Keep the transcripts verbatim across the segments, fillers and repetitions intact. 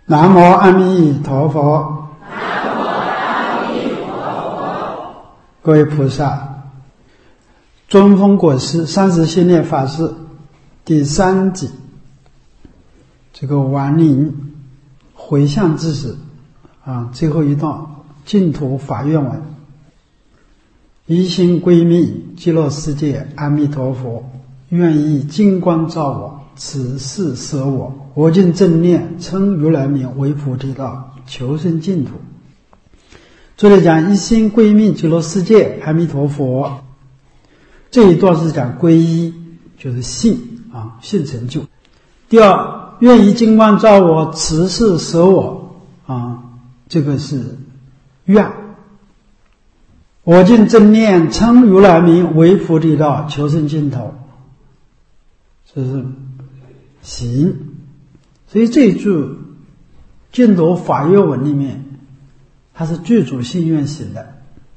南无阿弥陀佛。 南无阿弥陀佛。 各位菩萨，尊风果师三十系列法师第三集，这个亡灵回向之时啊，最后一段净土法愿文：一心归命极乐世界阿弥陀佛，愿以金光照我，此事舍我，我尽正念称如来名为菩提道，求生净土。这里讲一心归命极乐世界阿弥陀佛，这一段是讲皈依，就是信啊，信成就。第二，愿以金光照我，此事舍我啊，这个是愿。我尽正念称如来名为菩提道，求生净土，这是行。所以这一句净土法愿文里面，它是具足信愿行的。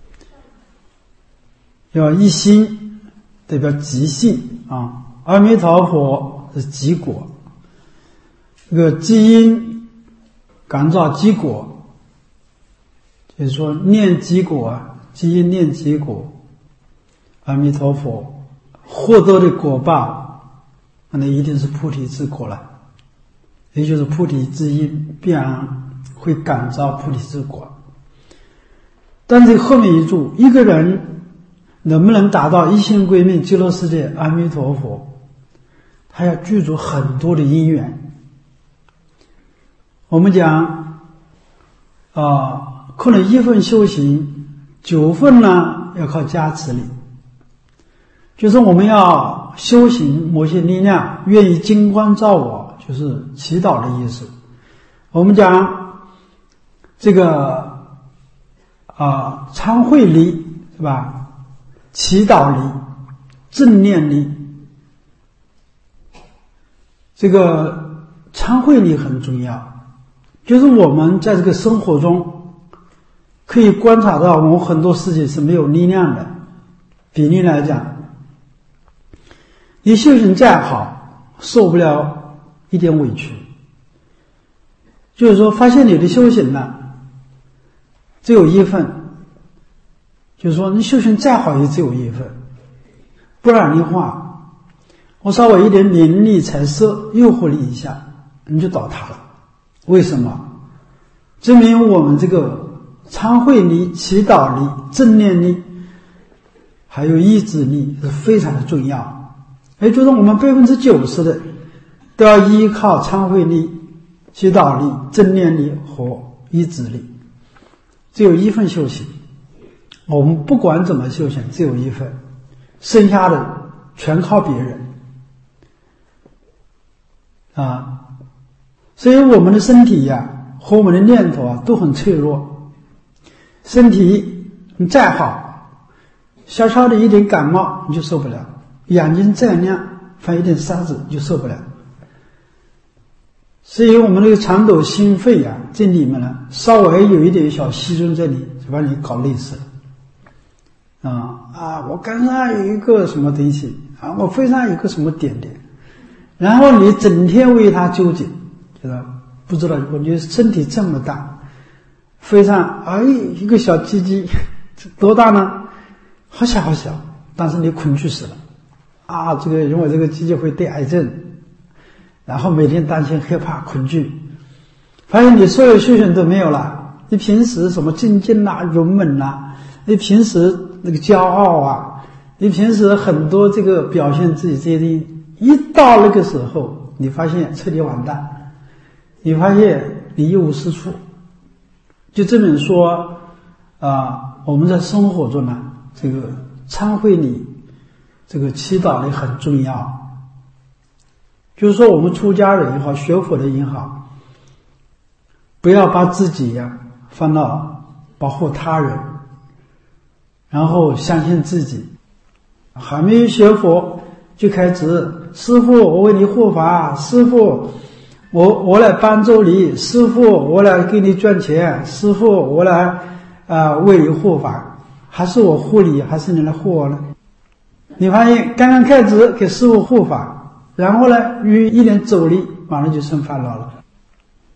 要一心代表即信啊，阿弥陀佛是即果，这个基因感召即果，就是说念即果啊，基因念即果，阿弥陀佛获得的果报，那一定是菩提之果了，也就是菩提之因必然会感召菩提之果。但是后面一注，一个人能不能达到一心归命极乐世界阿弥陀佛，他要具足很多的因缘。我们讲啊、呃，可能一份修行，九份呢要靠加持力，就是我们要修行某些力量，愿意金光照我，就是祈祷的意思。我们讲这个啊，参会力是吧？祈祷力、正念力，这个参会力很重要。就是我们在这个生活中可以观察到，我们很多事情是没有力量的。比例来讲，你修行再好，受不了一点委屈。就是说，发现你的修行呢，只有一份，就是说你修行再好也只有一份。不然的话，我稍微一点名利财色诱惑你一下，你就倒塌了。为什么？证明我们这个参会力、祈祷力、正念力还有意志力是非常的重要。也就是我们百分之九十的都要依靠参会力、祈祷力、正念力和意志力。只有一份修行，我们不管怎么修行，只有一份，剩下的全靠别人啊。所以我们的身体呀、啊、和我们的念头啊都很脆弱。身体你再好，小小的一点感冒你就受不了，眼睛再亮犯一点沙子你就受不了。所以我们那个肠斗心肺啊，这里面呢稍微有一点小细菌这里就把你搞累死了啊啊！我肝上有一个什么东西啊，我肺上有一个什么点点，然后你整天为它纠结，知道不知道？我觉得身体这么大，肺上哎一个小鸡鸡，多大呢？好小好小，但是你恐惧死了啊！这个认为这个鸡鸡会得癌症。然后每天担心害怕恐惧，发现你所有修行都没有了。你平时什么精进啊、勇猛啊，你平时那个骄傲啊，你平时很多这个表现自己这些东西，一到那个时候，你发现彻底完蛋，你发现你一无是处。就这么说啊、呃，我们在生活中呢，这个参会力、这个祈祷力很重要。就是说我们出家人也好，学佛的也好，不要把自己呀、啊、放到保护他人，然后相信自己。还没有学佛就开始，师父我为你护法，师父我我来帮助你，师父我来给你赚钱，师父我来啊、呃、为你护法，还是我护你，还是你来护我呢？你发现刚刚开始给师父护法，然后呢，与一点阻力，马上就生烦恼了。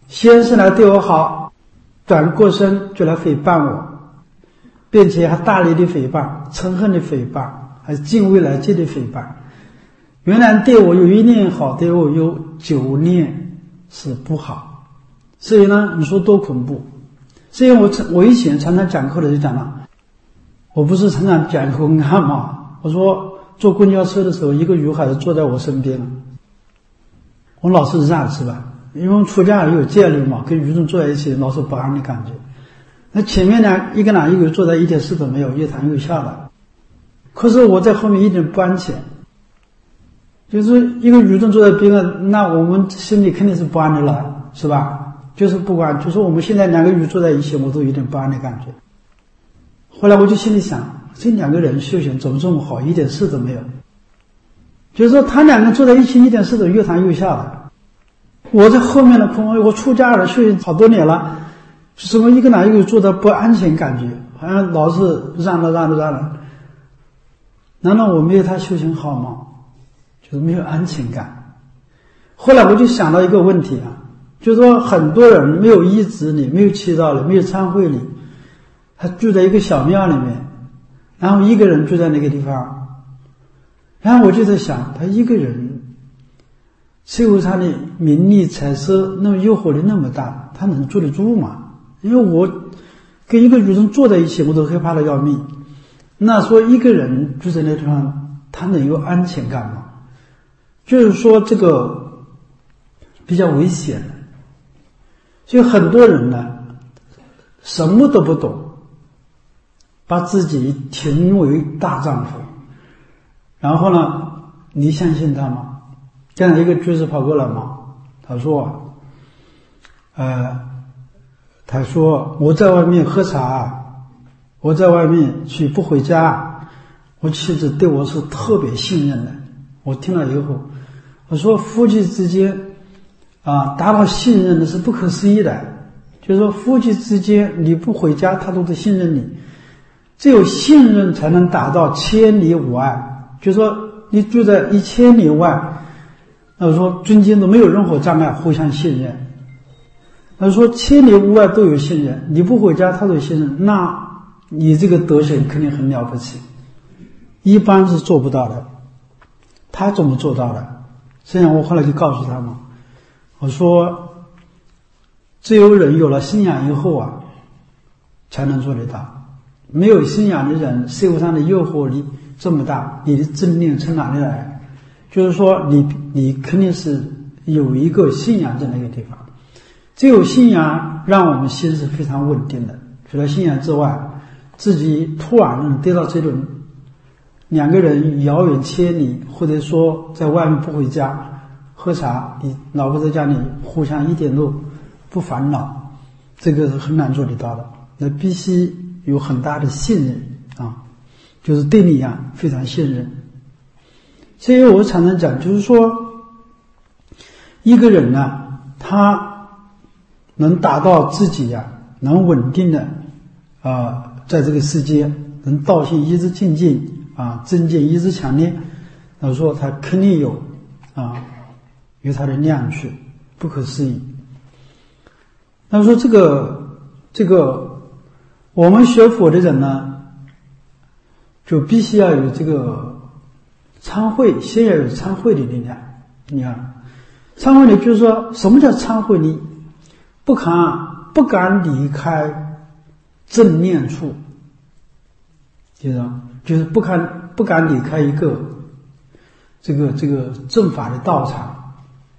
先是来对我好，转过身就来诽谤我，并且还大力的诽谤，憎恨的诽谤，还敬畏来戒的诽谤。原来对我有一念好，对我有九念是不好。所以呢，你说多恐怖。所以我我以前常常讲课的就讲了，我不是常常讲公案吗？我说坐公交车的时候，一个女孩子坐在我身边，我老是让是吧？因为我们出家也有戒律嘛，跟愚众坐在一起老是不安的感觉。那前面呢，一个男一个坐在一点事都没有，越谈越笑的。可是我在后面一点不安全，就是一个愚众坐在边上，那我们心里肯定是不安的了，是吧？就是不管，就是我们现在两个愚坐在一起，我都有点不安的感觉。后来我就心里想，这两个人修行怎么这么好，一点事都没有？就是说他两个坐在一起，一点事都越谈越笑的。我在后面的空，我出家了，修行好多年了，什么一个男一个坐的不安全感觉，好像老是让着让着让着。难道我没有他修行好吗？就是没有安全感。后来我就想到一个问题啊，就是说很多人没有依止力，没有祈祷力，没有参会力，他住在一个小庙里面，然后一个人住在那个地方，然后我就在想，他一个人社会上的名利财色那么诱惑力那么大，他能坐得住吗？因为我跟一个女人坐在一起，我都害怕的要命。那说一个人住在那地方，他能有安全感吗？就是说这个比较危险。所以很多人呢，什么都不懂，把自己评为大丈夫，然后呢，你相信他吗？刚才一个居士跑过来嘛，他说，呃，他说我在外面喝茶，我在外面去不回家，我妻子对我是特别信任的。我听了以后，我说夫妻之间啊，达到信任的是不可思议的。就是说夫妻之间你不回家，他都得信任你，只有信任才能达到千里无碍。就是说你住在一千里外，那说中间都没有任何障碍，互相信任。那说千里无外都有信任，你不回家他都有信任，那你这个德行肯定很了不起，一般是做不到的。他怎么做到的？这样我后来就告诉他们，我说只有人有了信仰以后啊，才能做得到。没有信仰的人，社会上的诱惑力这么大，你的正念从哪里来？就是说你你肯定是有一个信仰在那个地方。只有信仰让我们心是非常稳定的。除了信仰之外，自己突然能得到这种两个人遥远千里，或者说在外面不回家喝茶，你老婆在家里互相一点都不烦恼，这个是很难做得到的。那必须有很大的信任啊，就是对你啊非常信任。所以我常常讲，就是说一个人呢、啊，他能达到自己呀、啊，能稳定的啊、呃，在这个世界能道心一直精进啊，正见一直强烈，那说他肯定有啊，有他的量去，不可思议。那说这个这个我们学佛的人呢，就必须要有这个参会，先要有参会的力量。你看参会力就是说什么叫参会力？不敢不敢离开正念处，就是就是不敢不敢离开一个这个这个正法的道场，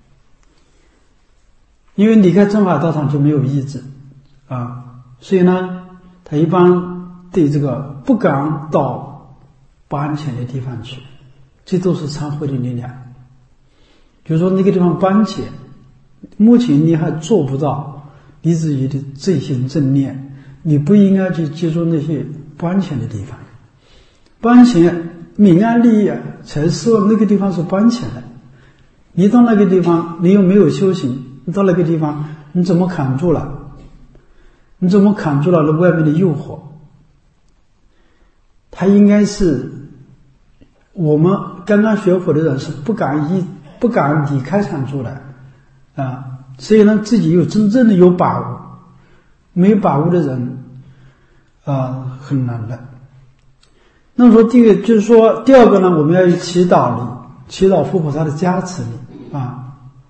因为离开正法道场就没有意志啊，所以呢，他一般对这个不敢到不安全的地方去，这都是参会的力量。就是说那个地方不安全，目前你还做不到你自己的正心正念，你不应该去接触那些不安全的地方。不安全，明安利益啊，才说那个地方是不安全的。你到那个地方，你又没有修行，你到那个地方，你怎么扛住了？你怎么扛住了那外面的诱惑？他应该是我们刚刚学佛的人是不敢一不敢离开常住的啊。 所以呢，自己有真正的有把握，没有把握的人，呃，很难的。那么说，第一个就是说，第二个呢，我们要有祈祷力，祈祷佛菩萨的加持力啊。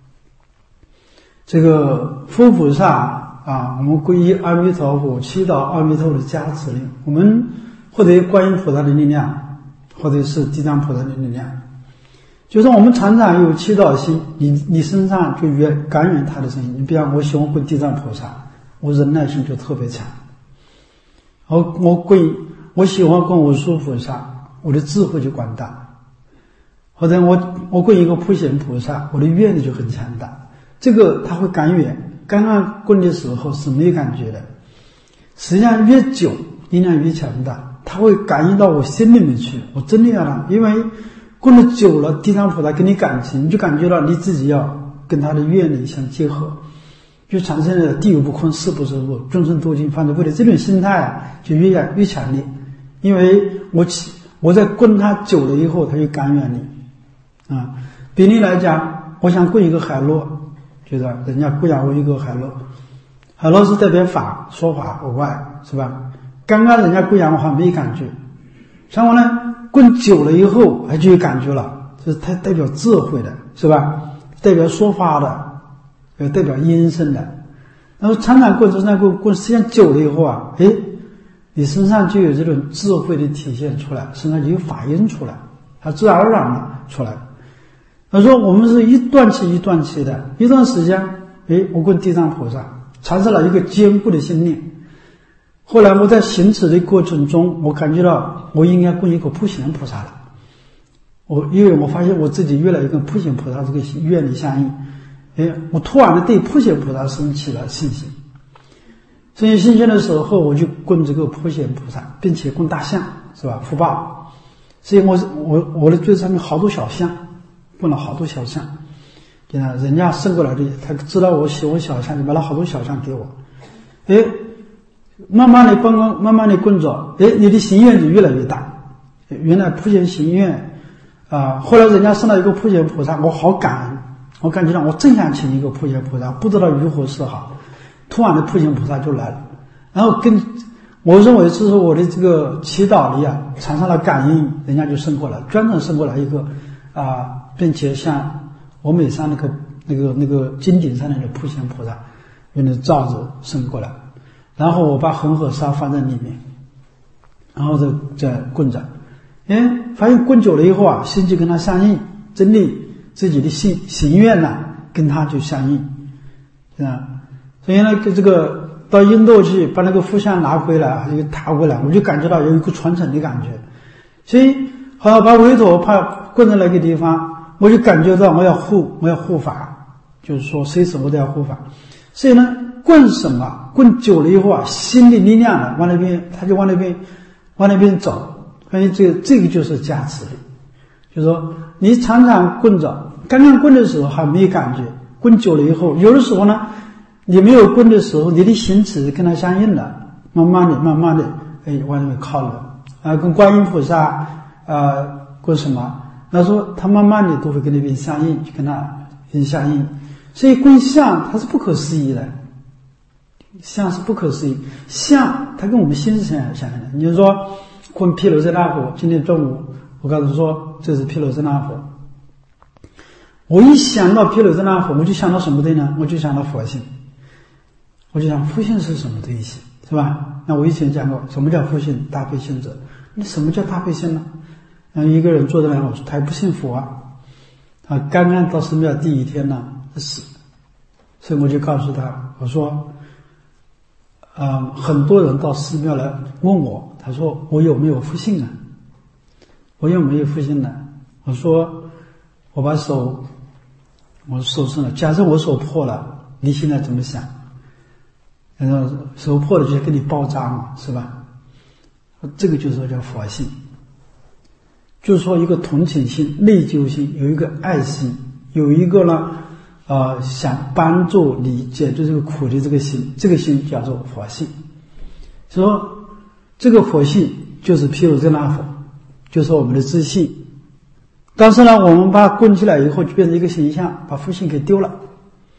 这个佛菩萨啊，我们皈依阿弥陀佛，祈祷阿弥陀佛的加持力，我们获得观音菩萨的力量，或者是地藏菩萨的力量。就是我们常常有祈祷心，你你身上就越感染他的声音。你比方我喜欢供地藏菩萨，我忍耐性就特别强。我我供我喜欢供文殊菩萨，我的智慧就广大。或者我我供一个普贤菩萨，我的愿力就很强大。这个他会感染，刚刚供的时候是没有感觉的，实际上越久力量越强大，他会感应到我心里面去。我真的要让，因为供的久了，地藏菩萨跟你感情，你就感觉到你自己要跟他的愿力相结合，就产生了地有不空，誓不受弱，众生多尽，方知不得。这种心态啊，就越来越强烈。因为我我在供他久了以后，他就感染你啊。比例来讲，我想供一个海螺，觉得人家供养我一个海螺，海螺是代表法，说法无外，是吧？刚刚人家供养我还没感觉，然后呢，供久了以后，还就有感觉了，这是它代表智慧的，是吧？代表说法的，呃，代表音声的。然后常常供，常常供，供时间久了以后啊，诶，你身上就有这种智慧的体现出来，身上就有法音出来，它自然而然的出来。他说我们是一段期一段期的，一段时间，诶，我供地藏菩萨，产生了一个坚固的信念。后来我在行持的过程中，我感觉到我应该供一个普贤菩萨了。我因为我发现我自己越来越跟普贤菩萨这个愿力相应，诶，我突然的对普贤菩萨升起了信心。升起信心的时候，我就供这个普贤菩萨，并且供大象，是吧？福报。所以我我我的桌子上面好多小象，供了好多小象。人家送过来的，他知道我喜欢小象，就买了好多小象给我。诶，慢慢的帮忙，慢慢的供着，诶，你的心愿就越来越大。原来普贤心愿啊，后来人家送了一个普贤菩萨，我好感恩，我感觉到我正想请一个普贤菩萨，不知道如何是好，突然的普贤菩萨就来了，然后跟我认为是说我的这个祈祷力啊产生了感应，人家就送过来，专程送过来一个啊，并且像我美山那个那个那个金顶上的那个普贤菩萨用的罩子送过来，然后我把恒河沙放在里面，然后再再供着。哎，发现供久了以后啊，心就跟他相应，真的自己的心心愿呢、啊，跟他就相应，啊，所以呢，这个到印度去把那个佛像拿回来，又拿回来，我就感觉到有一个传承的感觉。所以好像把韦陀怕供在那个地方，我就感觉到我要护，我要护法，就是说随时我都要护法。所以呢，供什么？供久了以后啊，心的力量呢，往那边他就往那边往那边走。所以这个这个就是加持力，就是说你常常供着，刚刚供的时候还没有感觉，供久了以后，有的时候呢，你没有供的时候，你的行持跟它相应的，慢慢的、慢慢的，哎，往那边靠了啊，跟观音菩萨啊，供什么？那说他慢慢的都会跟那边相应，就跟他相应。所以供相它是不可思议的，相是不可思议，相它跟我们心是相相应的。你就说。供毗卢遮那佛，今天中午我告诉说这是毗卢遮那佛。我一想到毗卢遮那佛，我就想到什么的呢？我就想到佛性，我就想佛性是什么东西，是吧？那我以前讲过，什么叫佛性？大悲心者。那什么叫大悲心呢？然后一个人坐在那，我说他还不信佛啊，他刚刚到寺庙第一天呢死，所以我就告诉他，我说，呃，很多人到寺庙来问我。他说我有没有佛性啊？我有没有佛性呢？我说我把手我手伸了，假设我手破了，你现在怎么想？然后手破了就跟你包扎嘛，是吧？这个就是说叫佛性，就是说一个同情心、内疚心，有一个爱心，有一个呢呃想帮助理解就这个苦的这个心，这个心叫做佛性。所以说这个佛性就是毗卢遮那佛，就是我们的自信。但是呢，我们把它供起来以后，就变成一个形象，把佛性给丢了。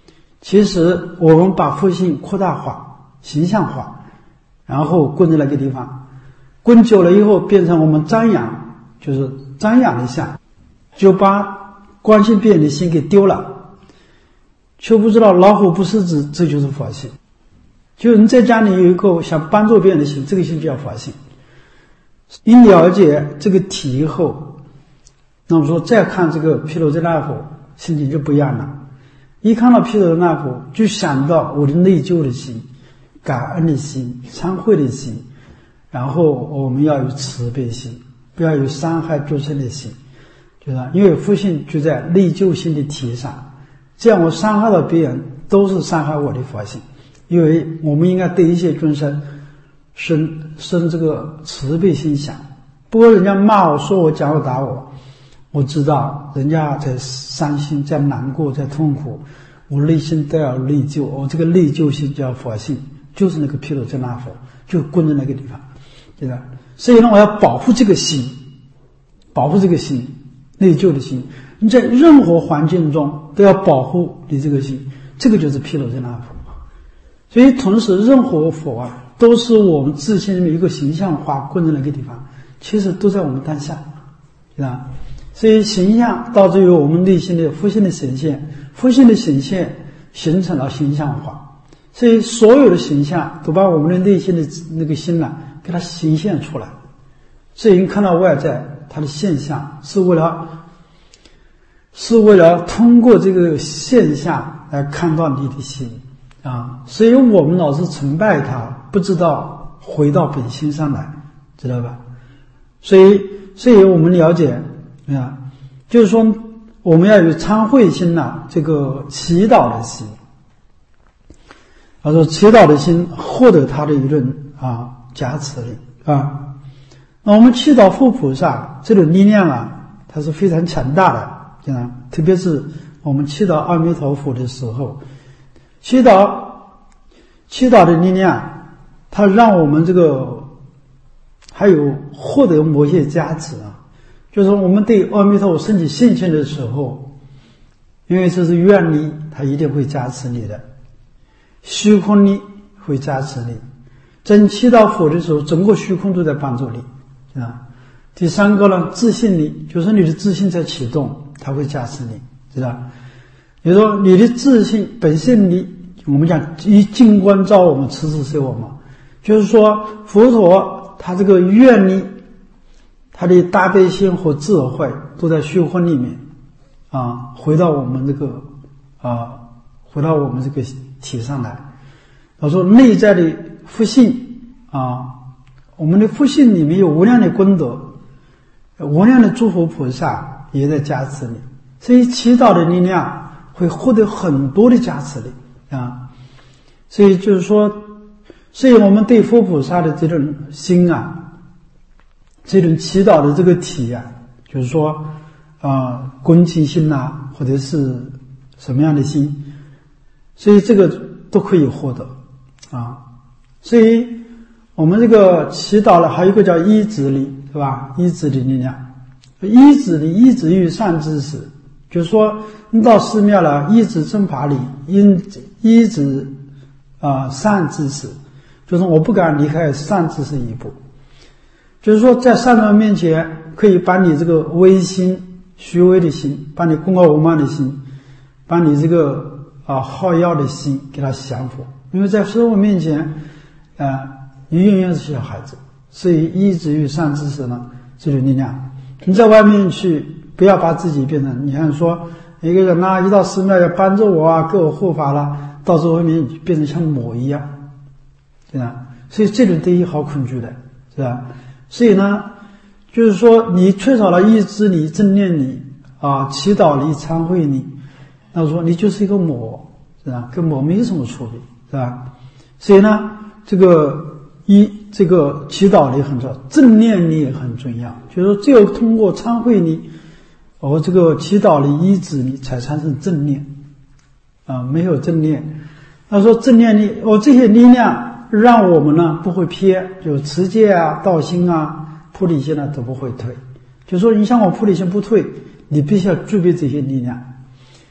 其实我们把佛性扩大化、形象化，然后供在那个地方，供久了以后变成我们瞻仰，就是瞻仰的相，就把关心别人的心给丢了，却不知道老虎不识字，这就是佛性。就是你在家里有一个想帮助别人的心，这个心就叫佛性。你了解这个题以后，那么说再看这个毗卢遮那佛，心情就不一样了。一看到毗卢遮那佛，就想到我的内疚的心、感恩的心、忏悔的心，然后我们要有慈悲心，不要有伤害众生的心，对吧？因为佛性就在内疚心的题上，这样我伤害到别人都是伤害我的佛性。因为我们应该对一切众生生生这个慈悲心想。不过人家骂我、说我、讲我、打我，我知道人家在伤心、在难过、在痛苦，我内心都要内疚，我这个内疚心叫佛性，就是那个毗卢遮那佛，就供在那个地方，对吧？所以呢，我要保护这个心，保护这个心，内疚的心。你在任何环境中都要保护你这个心，这个就是毗卢遮那佛。所以同时任何佛啊，都是我们自心里面一个形象化供在那个地方，其实都在我们当下，对吧？所以形象导致于我们内心的佛性的显现，佛性的显现形成了形象化，所以所有的形象都把我们的内心的那个心呢给它形现出来。所以你看到外在它的现象，是为了是为了通过这个现象来看到你的心啊，所以我们老是崇拜它，不知道回到本心上来，知道吧？所以，所以我们了解啊，就是说我们要有忏悔心呐、啊，这个祈祷的心。他说，祈祷的心获得他的一种啊加持力啊。那我们祈祷佛菩萨这种力量啊，它是非常强大的，啊，特别是我们祈祷阿弥陀佛的时候。祈祷，祈祷的力量，它让我们这个还有获得某些加持啊，就是我们对阿弥陀佛升起信心的时候，因为这是愿力，它一定会加持你的；虚空力会加持你。真祈祷佛的时候，整个虚空都在帮助你啊。第三个呢，自信力，就是你的自信在启动，它会加持你，知道？也就是说，你的自信本性力，我们讲以净观照我们，持持是我们，就是说佛陀他这个愿力，他的大悲心和智慧都在虚空里面啊，回到我们这个啊，回到我们这个体上来。他说内在的佛性啊，我们的佛性里面有无量的功德，无量的诸佛菩萨也在加持你，所以祈祷的力量会获得很多的加持力啊，所以就是说，所以我们对佛菩萨的这种心啊，这种祈祷的这个体啊，就是说啊，恭敬心呐，或者是什么样的心，所以这个都可以获得啊。所以我们这个祈祷了，还有一个叫依止力，是吧？依止的力量，依止力，依止于善知识。就是说，你到寺庙了，依止正法理，依依止啊、呃、善知识，就是我不敢离开善知识一步。就是说，在善人面前，可以把你这个微心、虚微的心，把你功高我慢的心，把你这个啊、呃、好药的心给它降服。因为在师父面前，啊、呃，你永远是小孩子，所以依止于善知识呢，这种力量。你在外面去。不要把自己变成，你看说一个人呐、啊，一到寺庙要帮助我啊，给我护法了，到时候外面变成像魔一样，对吧？所以这种对于好恐惧的，是吧？所以呢，就是说你缺少了意志力、正念力啊、祈祷力、忏悔力，那说你就是一个魔，是吧？跟魔没有什么区别，是吧？所以呢，这个一这个祈祷力很重要，正念力也很重要，就是说只有通过忏悔力。而这个祈祷力、依止力才产生正念啊，没有正念，他说正念力，哦，这些力量让我们呢不会偏，就持戒啊、道心啊、菩提心啊都不会退。就说你像我菩提心不退，你必须要具备这些力量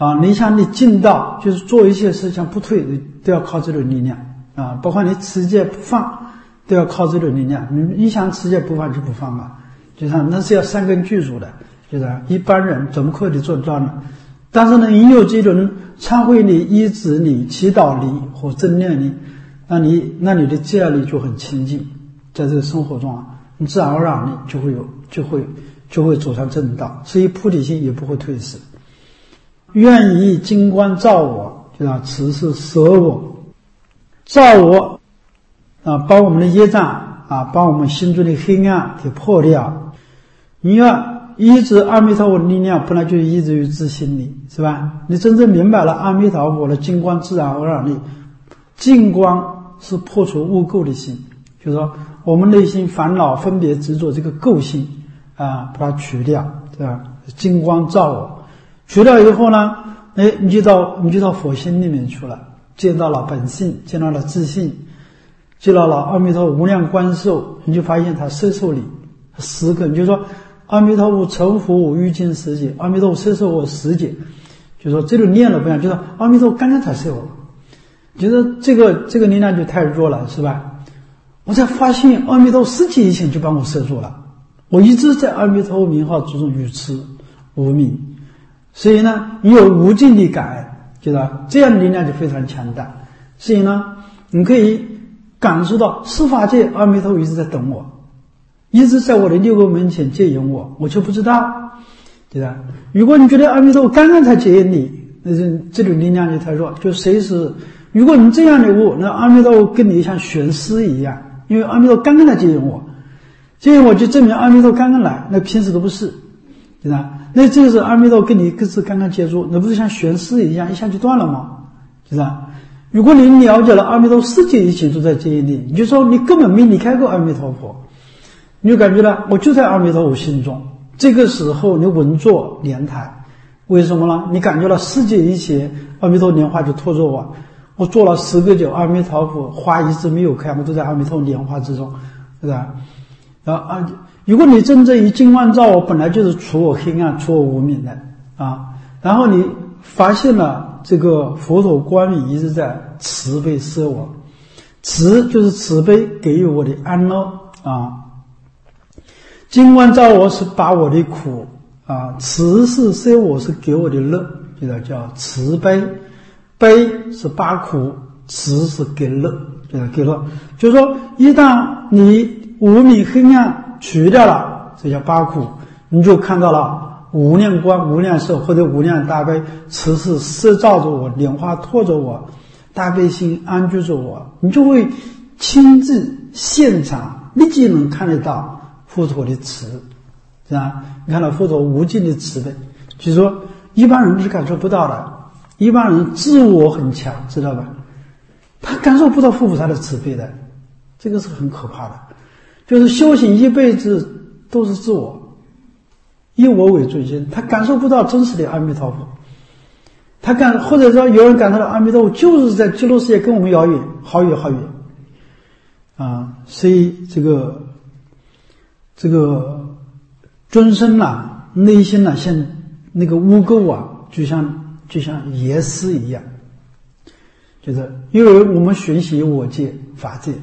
啊，你想你进道，就是做一些事情不退，都要靠这种力量啊，包括你持戒不放，都要靠这种力量。你你想持戒不放就不放嘛，就像那是要三根具足的，就是一般人怎么可能做到呢？但是呢，你有这种忏悔力、医治力、祈祷力和正念力，那你那你的戒力就很清净，在这个生活中啊，你自然而然你就会有就会就会走上正道，所以菩提心也不会退失。愿以金光照我，就叫持是舍我，照我啊，把我们的业障啊，把我们心中的黑暗给破掉。你要依止阿弥陀佛的力量，本来就依止于自心里，是吧？你真正明白了阿弥陀佛的金光自然而然力，净光是破除污垢的心，就是说我们内心烦恼分别执着这个垢心啊，把它取掉，对吧？金光照我，取掉以后呢，哎，你就到你就到佛心里面去了，见到了本性，见到了自信，见到了阿弥陀无量观受，你就发现他摄受你十个，你就说阿弥陀佛成佛我欲尽十劫，阿弥陀佛摄受我十劫，就说这种念了不一样，就说阿弥陀佛刚刚才摄我，觉得这个这个力量就太弱了，是吧？我才发现阿弥陀佛十劫以前就帮我摄住了，我一直在阿弥陀佛名号之中愚痴无明，所以呢，你有无尽的感，觉得这样的力量就非常强大。所以呢，你可以感受到十法界阿弥陀佛一直在等我，一直在我的六个门前接引我，我却不知道，对吧？如果你觉得阿弥陀佛刚刚才接引你，那这这种力量就太弱，就随时，如果你这样的悟，那阿弥陀佛跟你像玄师一样，因为阿弥陀佛刚刚来接引我，接引我就证明阿弥陀佛刚刚来，那平时都不是，对吧？那这个是阿弥陀佛跟你各自刚刚接触，那不是像玄师一样一下就断了吗？是吧？如果你了解了阿弥陀佛世界一切都在接引你，你就说你根本没离开过阿弥陀佛，你就感觉到我就在阿弥陀佛心中。这个时候你稳坐莲台，为什么呢？你感觉到世界一切阿弥陀佛莲花就托着我，我做了十个九，阿弥陀佛花一直没有开，我都在阿弥陀佛莲花之中，是吧？然后啊，如果你真正以金光照我，本来就是除我黑暗、除我无明的啊。然后你发现了这个佛陀光明一直在慈悲摄我，慈就是慈悲给予我的安乐啊。金光照我是把我的苦啊，慈是摄我是给我的乐，这个叫慈悲。悲是把苦，慈是给乐，这个给乐。就是说，一旦你无明黑暗取掉了，这叫八苦，你就看到了无量光、无量寿或者无量大悲，慈是摄照着我，莲花托着我，大悲心安居着我，你就会亲自现场立即能看得到佛陀的慈，是吧？你看到佛陀无尽的慈悲，就是说一般人是感受不到的，一般人自我很强，知道吧？他感受不到佛菩萨的慈悲的，这个是很可怕的。就是修行一辈子都是自我，以我为中心，他感受不到真实的阿弥陀佛。他感或者说有人感受到阿弥陀佛就是在极乐世界跟我们遥远，好远好远啊！所以这个这个众生啊，内心啊，像那个污垢啊，就像就像野丝一样，就是因为我们学习我界法界。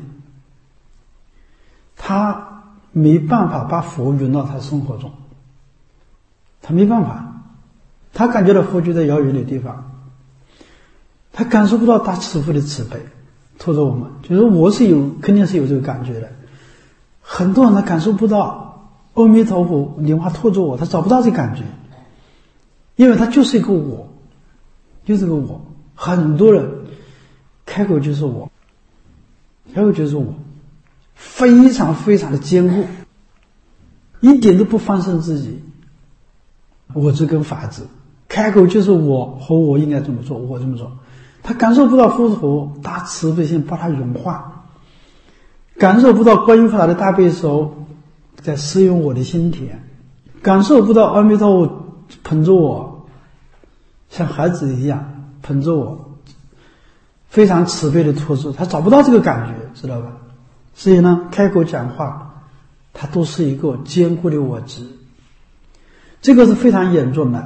他没办法把佛融到他生活中，他没办法，他感觉到佛就在遥远的地方，他感受不到大慈父的慈悲托着我们，就是我是有肯定是有这个感觉的。很多人他感受不到阿弥陀佛莲花托着我，他找不到这感觉，因为他就是一个我，就是个我。很多人开口就是我，开口就是我，非常非常的坚固，一点都不放生自己，我执跟法执，开口就是我和我应该这么做，我这么做。他感受不到佛陀大慈悲心把它融化，感受不到观音菩萨的大悲手在施用我的心田，感受不到阿弥陀佛捧着我，像孩子一样捧着我，非常慈悲的托住，他找不到这个感觉，知道吧？所以呢，开口讲话，它都是一个坚固的我执，这个是非常严重的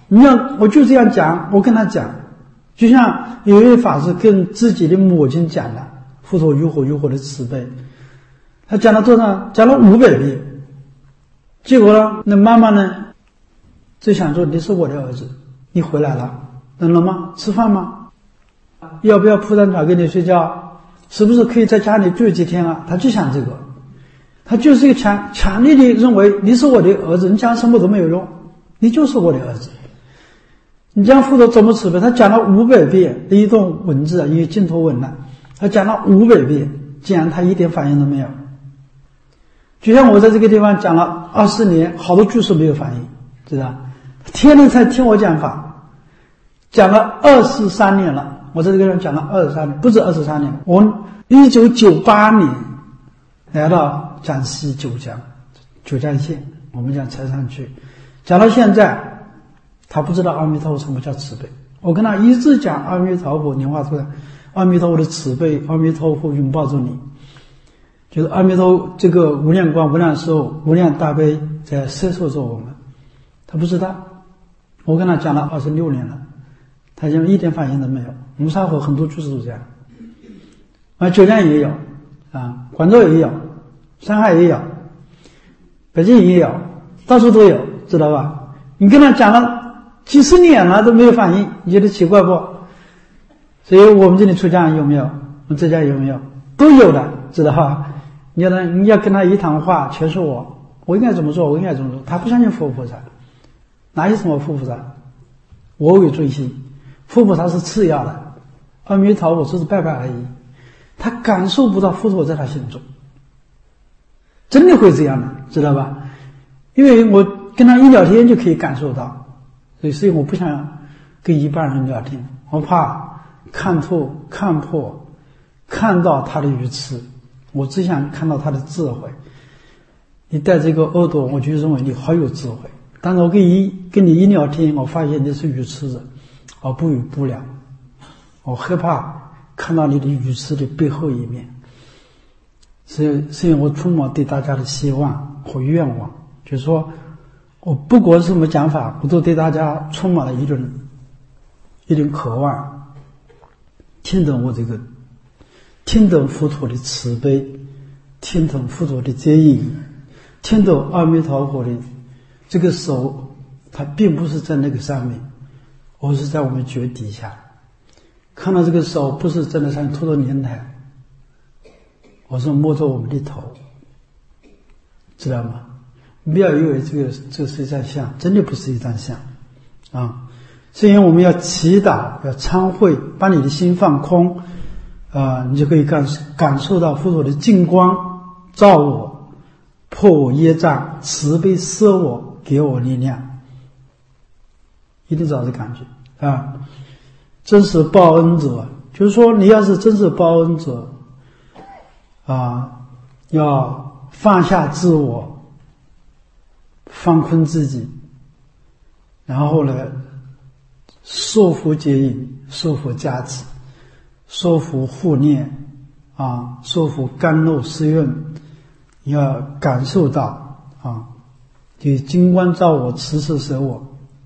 你要我就这样讲，我跟他讲，就像有一位法师跟自己的母亲讲的佛陀如何如何的慈悲，他讲了多少？讲了五百遍。结果呢，那妈妈呢就想说，你是我的儿子，你回来了，等了吗？吃饭吗？要不要铺张床给你睡觉？是不是可以在家里住几天啊？他就想这个，他就是一个强强烈的认为你是我的儿子，你讲什么都没有用，你就是我的儿子。你讲佛陀怎么慈悲？他讲了五百遍的一段文字啊，因为镜头文了，他讲了五百遍，竟然他一点反应都没有。就像我在这个地方讲了二十年，好多句式没有反应，知道？天天才听我讲法，讲了二十三年了。我在这个地方讲了二十三年，不止二十三年。我一九九八年来到江西九江，九江县，我们讲才上去，讲到现在，他不知道阿弥陀佛什么叫慈悲。我跟他一直讲阿弥陀佛，莲花出来，阿弥陀佛的慈悲，阿弥陀佛拥抱着你。就是阿弥陀这个无量光、无量寿、无量大悲在摄受着我们，他不知道。我跟他讲了二十六年了，他就一点反应都没有。无沙河很多居士都这样，啊，九江也有，啊，广州也有，上海也有，北京也有，到处都有，知道吧？你跟他讲了几十年了都没有反应，你觉得奇怪不？所以我们这里出家有没有？我们浙江有没有？都有的，知道吧？你要你要跟他一谈话，全是我，我应该怎么做？我应该怎么做？他不相信佛菩萨，哪有什么佛菩萨？我为中心，佛菩萨是次要的，阿弥陀佛只是拜拜而已，他感受不到佛陀在他心中，真的会这样的，知道吧？因为我跟他一聊天就可以感受到，所以所以我不想跟一般人聊天，我怕看透、看破、看到他的愚痴。我只想看到他的智慧。你带这个耳朵，我就认为你好有智慧。但是我跟你跟你一聊天，我发现你是愚痴的，我不语不了。我害怕看到你的愚痴的背后一面。所以，所以我充满对大家的希望和愿望，就是说，我不管什么讲法，我都对大家充满了一种一种渴望，听懂我这个。听懂佛陀的慈悲，听懂佛陀的接引，听懂阿弥陀佛的这个手，它并不是在那个上面，而是在我们脚底下。看到这个手不是在那上面托着莲台，而是摸着我们的头，知道吗？不要以为这个这个是一张相，真的不是一张相啊！所以我们要祈祷，要参会，把你的心放空。啊、呃，你就可以感感受到佛陀的净光照我，破我业障，慈悲摄我，给我力量，一定找这感觉啊！真是报恩者，就是说你要是真是报恩者啊，要放下自我，放空自己，然后呢，受佛接引，受佛加持。受福护念啊，受福甘露施润，要感受到啊，就金光照我，慈慈舍我。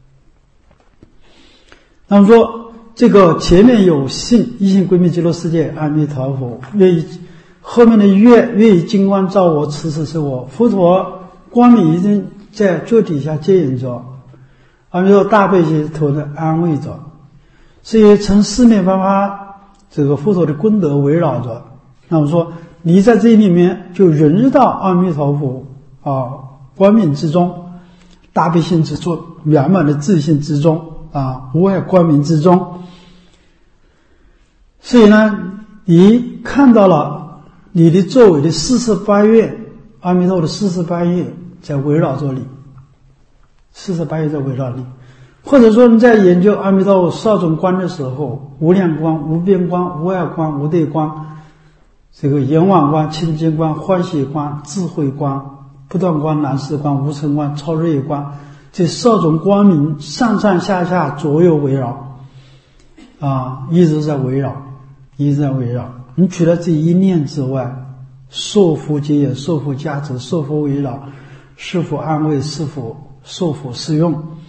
那么说，这个前面有信，一心归命极乐世界，阿弥陀佛，愿意后面的愿愿意金光照我，慈慈舍我。佛陀光明已经在脚底下接引着，阿弥陀大悲心头的安慰着，所以从四面八方。这个佛陀的功德围绕着，那我说你在这里面就融入到阿弥陀佛啊光明之中，大悲心之中，圆满的自信之中啊，无碍光明之中。所以呢，你看到了你的周围的四十八愿，阿弥陀佛的四十八愿在围绕着你，四十八愿在围绕你。或者说你在研究阿弥陀佛十二种光的时候，无量光、无边光、无碍光、无对光，这个阎王光、清净光、欢喜光、智慧光、不断光、难事光、无尘光、超日光，这十二种光明上上下下左右围绕啊，一直在围绕，一直在围绕。你除了这一念之外，受福接引、受福加持、受福围绕、是否安慰、是否受福适用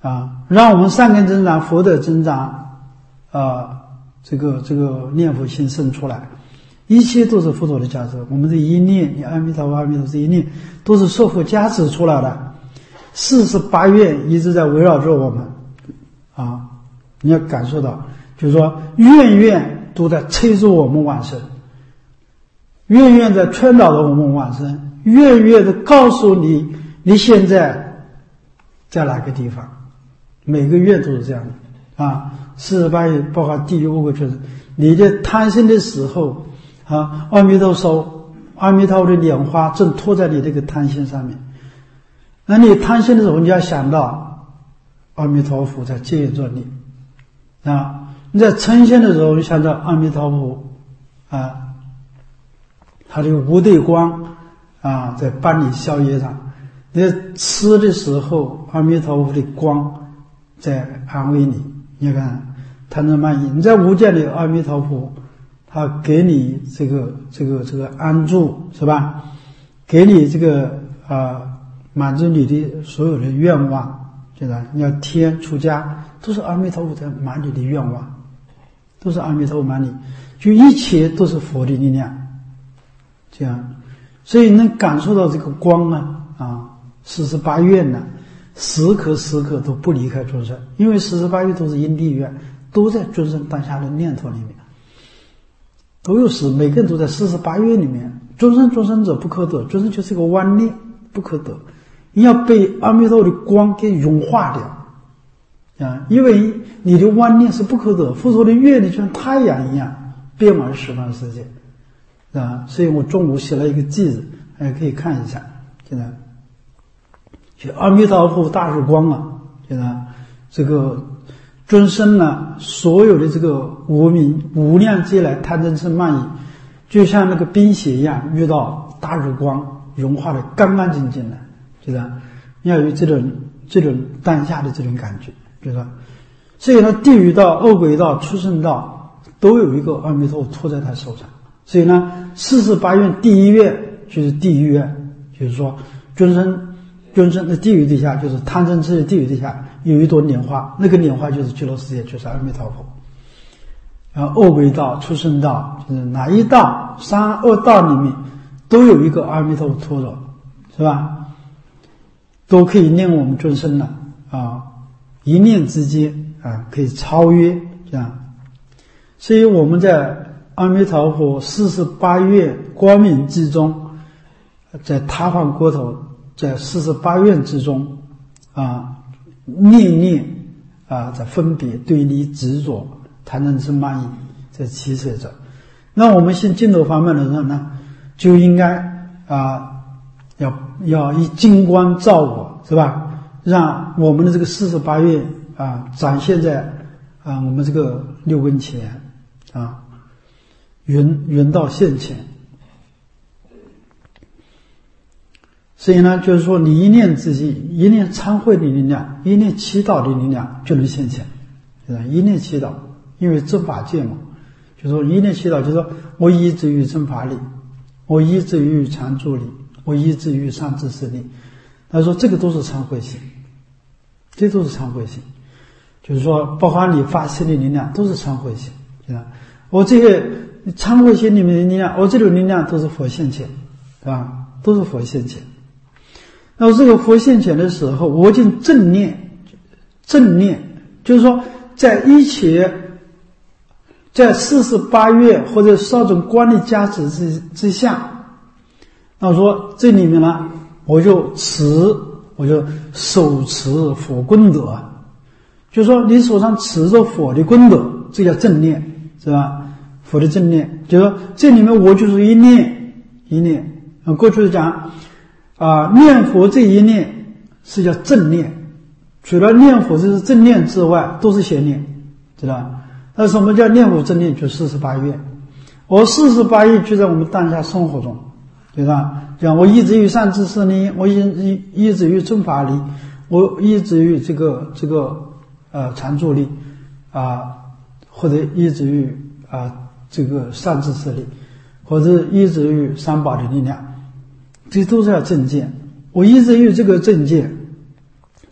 啊，让我们善根增长，福德增长，啊，这个这个念佛心生出来，一切都是佛陀的加持。我们的一念，你阿弥陀佛，阿弥陀佛，这一念都是受佛加持出来的。四十八愿一直在围绕着我们，啊，你要感受到，就是说，愿愿都在催促我们往生，愿愿在劝导着我们往生，愿愿的告诉你，你现在在哪个地方。每个愿都是这样的啊，四十八愿包含地狱恶鬼畜生。你在贪心的时候啊，阿弥陀佛，阿弥陀佛的莲花正托在你这个贪心上面。那你贪心的时候，你要想到阿弥陀佛在接引着你啊。你在嗔心的时候，你想到阿弥陀佛啊，他的无对光啊在帮你消业障。你在吃的时候，阿弥陀佛的光在安慰你。你看贪嗔慢疑，你在无间里，阿弥陀佛他给你这个这个这个安住，是吧？给你这个啊满足你的所有的愿望，对吧？你要天出家，都是阿弥陀佛在满你的愿望，都是阿弥陀佛满你，就一切都是佛的力量，这样，所以能感受到这个光啊啊，四十八愿呢、啊，时刻时刻都不离开众生，因为四十八愿都是因地愿，都在众生当下的念头里面，都有时每个人都在四十八愿里面。众生众生者不可得，众生就是个妄念，不可得。你要被阿弥陀佛的光给融化掉啊！因为你的妄念是不可得，佛陀的愿力就像太阳一样遍满十方世界啊！所以我中午写了一个句子，大家可以看一下，现在就阿弥陀佛大日光啊，现在这个众生呢，所有的这个无明无量劫来贪嗔痴慢疑，就像那个冰雪一样，遇到大日光融化的干干净净的。就是要有这种这种当下的这种感觉，就是说，所以呢，地狱道、恶鬼道、畜生道都有一个阿弥陀佛托在他手上。所以呢，四十八愿第一愿就是地狱愿，就是说，众生众生的地狱底下，就是贪嗔痴的地狱底下有一朵莲花，那个莲花就是极乐世界，就是阿弥陀佛。然后恶鬼道、畜生道，就是哪一道三恶道里面都有一个阿弥陀佛托着，是吧？都可以令我们众生了啊，一念之间啊，可以超越这样。所以我们在阿弥陀佛四十八愿光明之中，在他方国头，在四十八愿之中啊，念念啊，在分别对立执着贪嗔痴慢疑在起舍着。那我们信净土方面的人呢，就应该啊。要要以金光照我，是吧？让我们的这个四十八愿啊展现在啊我们这个六根前啊，圆圆到现前。所以呢，就是说你一念之际，一念参会的力量，一念祈祷的力量就能现前，是吧？一念祈祷，因为正法界嘛，就是说一念祈祷，就是说我依止于正法理，我依止于常住理。我依止于上智识力，他说这个都是参会心，这都是参会心，就是说包括你发心的力量都是参会心，对吧？我这个参会心里面的力量，我这种力量都是佛现前，对吧？都是佛现前。那这个佛现前的时候，我尽正念，正念就是说在一切在四十八愿或者少种观力加持之之下。那我说这里面呢，我就持，我就手持佛功德，就是说你手上持着佛的功德，这叫正念，是吧？佛的正念，就是说这里面我就是一念一念。过去讲啊，念佛这一念是叫正念，除了念佛这是正念之外，都是邪念，知道吧？那什么叫念佛正念？就四十八愿，我四十八愿就在我们当下生活中。对吧？讲我依止于善知识力，我依依依止于正法力，我依止于这个这个呃常住力啊，或者依止于啊这个善知识力，或者依止于三宝的力量，这都是要正见。我依止于这个正见，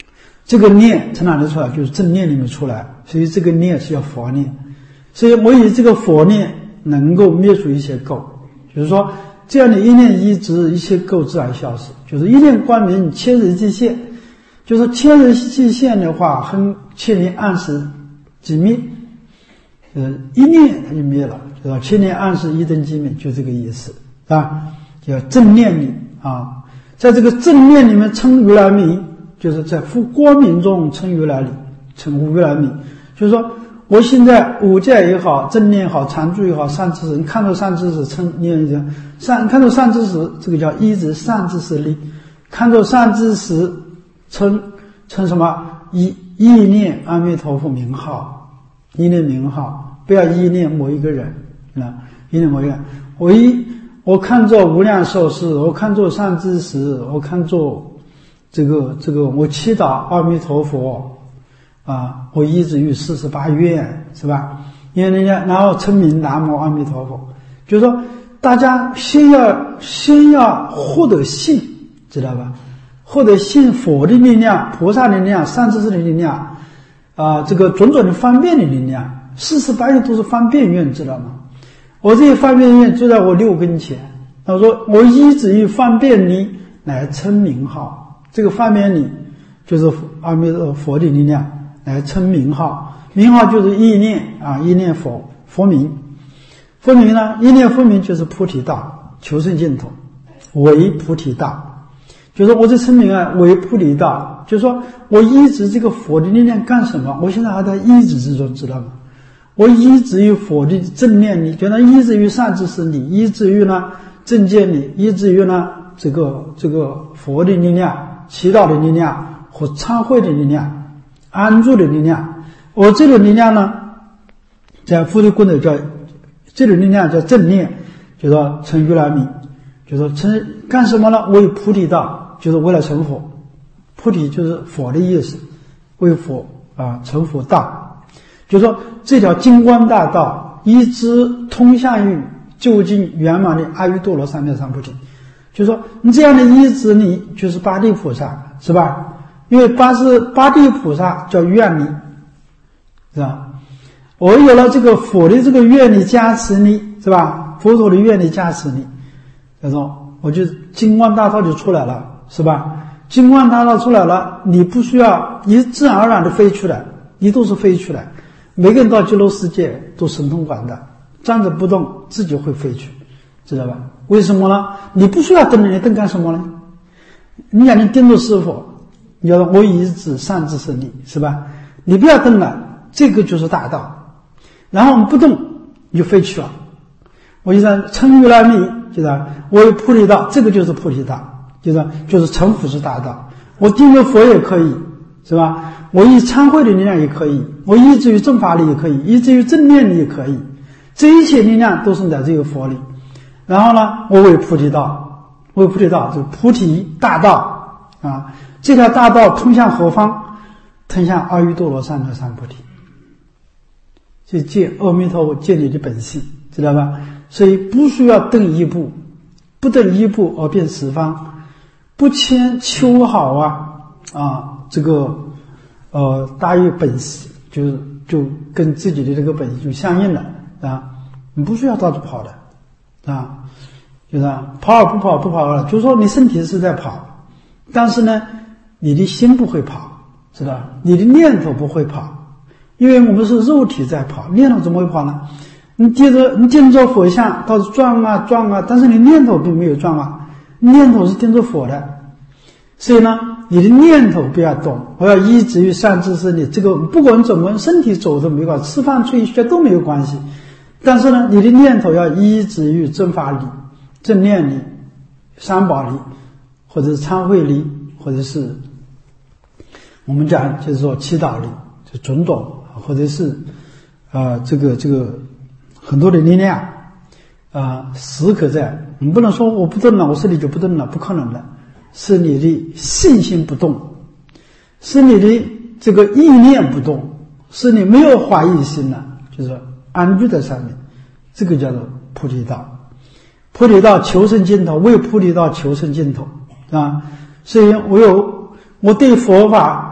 这个念从哪里出来？就是正念里面出来，所以这个念是叫佛念。所以我以这个佛念能够灭除一切垢，就是说这样的一念一直，一切垢自然消失。就是一念光明切日即现，就是切日即现的话，很千年暗时即灭，呃，一念它就灭了，知道千年暗时一灯即灭，就这个意思啊。叫正念里啊，在这个正念里面称如来名，就是在光明中称如来理，称如来名，就是说我现在五戒也好，正念也好，常住也好，善知识，你看到善知识称念一善，看到善知识，这个叫一直善知识力，看到善知识称称什么？意意念阿弥陀佛名号，意念名号，不要意念某一个人啊，意念某一个人。我一我看作无量寿事，我看作善知识，我看作这个这个，我祈祷阿弥陀佛啊，我一直于四十八愿，是吧？因为人家然后称名南无阿弥陀佛，就是说大家先要先要获得信，知道吧？获得信佛的力量、菩萨的力量、善知识的力量啊，这个种种的方便的力量，四十八愿都是方便愿，知道吗？我这些方便愿就在我六根前。他说我依止于方便力来称名号，这个方便力就是阿弥陀佛的力量来称名号，名号就是意念啊，意念佛佛名，佛名呢，意念佛名就是菩提道，求生净土，为菩提道。就是我这称名啊，为菩提道，就是说我依止这个佛的力量干什么？我现在还在依止之中，知道吗？我依止于佛的正念力，觉得依止于善知识力，依止于呢正见力，依止于呢这个这个佛的力量、祈祷的力量和忏悔的力量、安住的力量。我这种力量呢，在佛的功德叫这种力量叫正念，就说称如来名，就说称干什么呢？为菩提道，就是为了成佛。菩提就是佛的意思，为佛啊成佛道。就是说这条金光大道一直通向于究竟圆满的阿耨多罗三藐三菩提。就是说你这样的依止你就是八地菩萨，是吧？因为八是八地菩萨叫愿力，是吧？我有了这个佛的这个愿力加持力，是吧？佛陀的愿力加持力，他说我就金光大道就出来了，是吧？金光大道出来了，你不需要你自然而然的飞出来，你都是飞出来。每个人到极乐世界都神通广大，站着不动自己会飞去，知道吧？为什么呢？你不需要瞪人，你瞪干什么呢？你眼睛盯着师父，你要我以指善知识力，是吧？你不要瞪了，这个就是大道。然后我们不动你就飞去了。我就说称如来名，就是我有菩提道，这个就是菩提道，就是就是成佛是大道。我盯着佛也可以，是吧？我以忏悔的力量也可以，我依止于正法力也可以，依止于正念力也可以，这一切力量都是来自于佛力。然后呢，我为菩提道，为菩提道就是菩提大道啊，这条大道通向何方？通向阿耨多罗三藐三菩提，就见阿弥陀佛见你的本性，知道吧？所以不需要蹬一步，不蹬一步而变十方，不迁秋毫啊啊，这个呃大于本性，就是就跟自己的这个本性就相应了啊，你不需要到处跑的啊，就是啊跑而不跑不跑了，就是说你身体是在跑，但是呢你的心不会跑，知道吧？你的念头不会跑，因为我们是肉体在跑，念头怎么会跑呢？你盯着你盯着佛像，到处转啊转啊，但是你念头并没有转啊，念头是盯着佛的，所以呢，你的念头不要动，我要依止于善知识力。这个不管怎么身体走都没关系，吃饭吹嘘都没有关系，但是呢，你的念头要依止于正法力、正念力、三宝力，或者是忏悔力，或者是我们讲就是说祈祷力，就种种，或者是啊、呃、这个这个很多的力量啊、呃、时刻在。你不能说我不动了，我身体就不动了，不可能的。是你的信心不动，是你的这个意念不动，是你没有怀疑心了，就是安居在上面，这个叫做菩提道。菩提道求生净土，为菩提道求生净土啊！所以我有我对佛法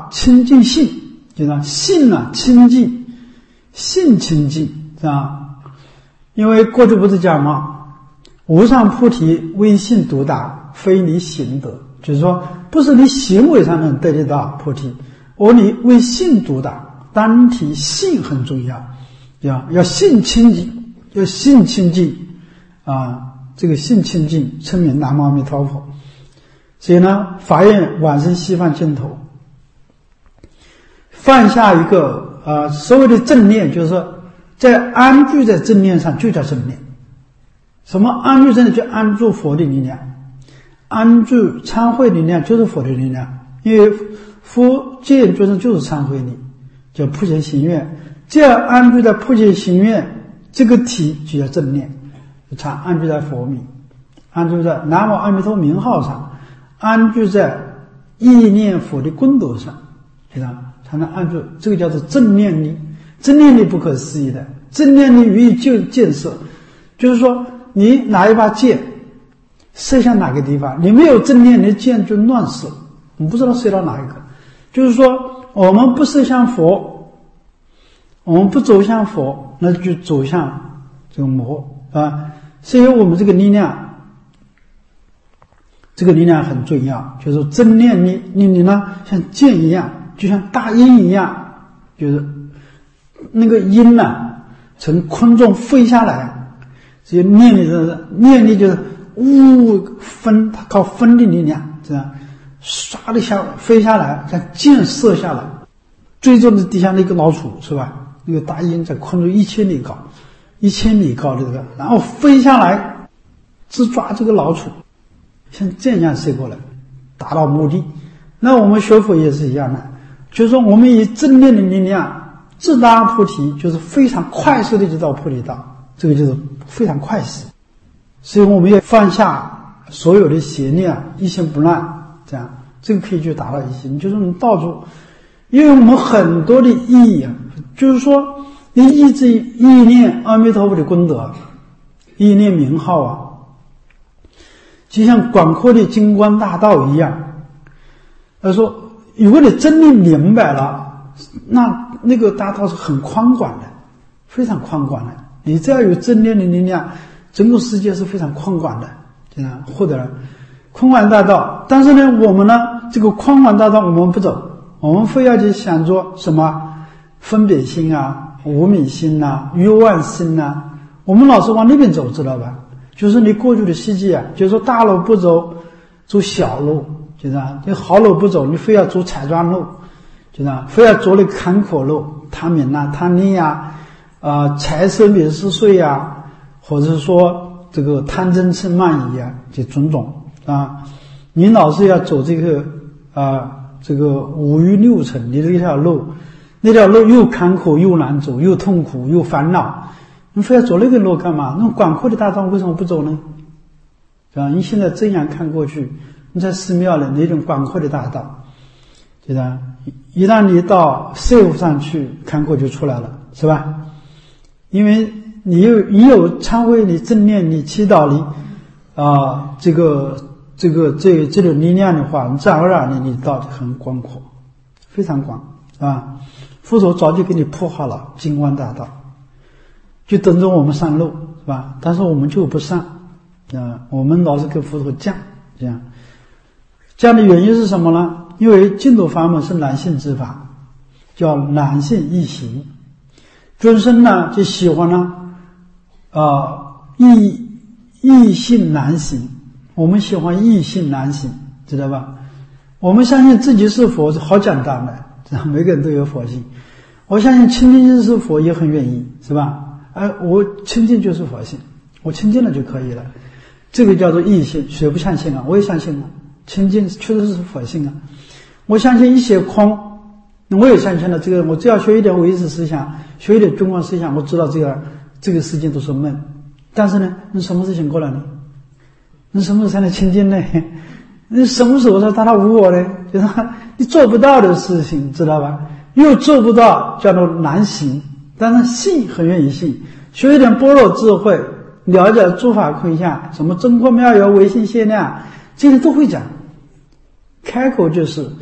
清净性，就是性啊清净，性清净，是吧？因为过去不是讲吗？无上菩提为性独达，非你行得，就是说不是你行为上能得得到菩提，而你为性独达，单体性很重要，要要性清净，要性清净啊，这个性清净称名南无阿弥陀佛。所以呢，法愿往生西方净土，放下一个啊、呃，所谓的正念，就是说在安居在正念上就叫正念。什么安住正念？就安住佛的力量，安住参会力量就是佛的力量，因为佛见觉就是参会力，叫普贤行愿。这样安住在普贤行愿这个体就叫正念，常安住在佛名，安住在南无阿弥陀名号上，安住在意念佛的功德上，对吧？才能安住，这个叫做正念力。正念力不可思议的，正念力予以建建设，就是说你拿一把剑射向哪个地方，你没有正念，你剑就乱射，你不知道射到哪一个。就是说我们不射向佛，我们不走向佛，那就走向这个魔啊。所以我们这个力量，这个力量很重要，就是正念力，你你呢像剑一样，就像大鹰一样，就是那个鹰呢、啊、从空中飞下来，所以念力的念力就是呜风，它靠风的力量，这样唰的下飞下来，像箭射下来，追踪的底下那个老鼠是吧？那个大鹰在空中一千里高，一千米高的这个，然后飞下来，只抓这个老鼠，像这样射过来，达到目的。那我们学佛也是一样的，就是说我们以正念的力量。自达菩提，就是非常快速的就到菩提道，这个就是非常快速。所以我们要放下所有的邪念，一心不乱，这样这个可以就达到一心。就是你到处，因为我们很多的意义啊，就是说你意志意念阿弥陀佛的功德，意念名号啊，就像广阔的金光大道一样。他说，如果你真的明白了，那那个大道是很宽广的，非常宽广的。你只要有正念的力量，整个世界是非常宽广的，这样获得了宽广大道。但是呢，我们呢，这个宽广大道我们不走，我们非要去想着什么分别心啊、无明心啊、欲望心啊，我们老是往那边走，知道吧？就是你过去的希冀啊，就是说大路不走，走小路，就这样，你好路不走，你非要走彩妆路。就这样，非要走那个坎坷路，贪名啊、贪利啊、呃财色名食睡啊，或者是说这个贪嗔痴慢疑啊，这种种啊，你老是要走这个啊、呃、这个五欲六尘，你这条路，那条路又坎坷又难走，又痛苦又烦恼，你非要走那个路干嘛？那种广阔的大道为什么不走呢？是吧？你现在这样看过去，你在寺庙里那种广阔的大道，对吧？一旦你到社会上去，坎坷就出来了，是吧？因为你有你有参会，你正念，你祈祷，你啊、呃，这个这个这这种力量的话，你自然而然的你道很广阔，非常广，是吧？佛陀早就给你铺好了金光大道，就等着我们上路，是吧？但是我们就不上，啊，我们老是跟佛陀犟，这样，这样的原因是什么呢？因为净土法门是男性之法，叫男性易行。尊生呢就喜欢呢，呃，异异性难行。我们喜欢异性难行，知道吧？我们相信自己是佛是好简单的，知道每个人都有佛性。我相信清净心是佛也很愿意，是吧？而我清净就是佛性，我清净了就可以了。这个叫做异性，谁不相信啊？我也相信啊，清净确实是佛性啊。我相信一切空，我也相信了这个，我只要学一点唯识思想，学一点中观思想，我知道这个这个世界都是梦。但是呢，你什么事情过来呢？你什么时候才能清净呢？你什么时候才达到无我呢？就是你做不到的事情，知道吧？又做不到，叫做难行。但是信很愿意信，学一点般若智慧，了解诸法空相，什么真空妙有、唯心限量，这些都会讲。开口就是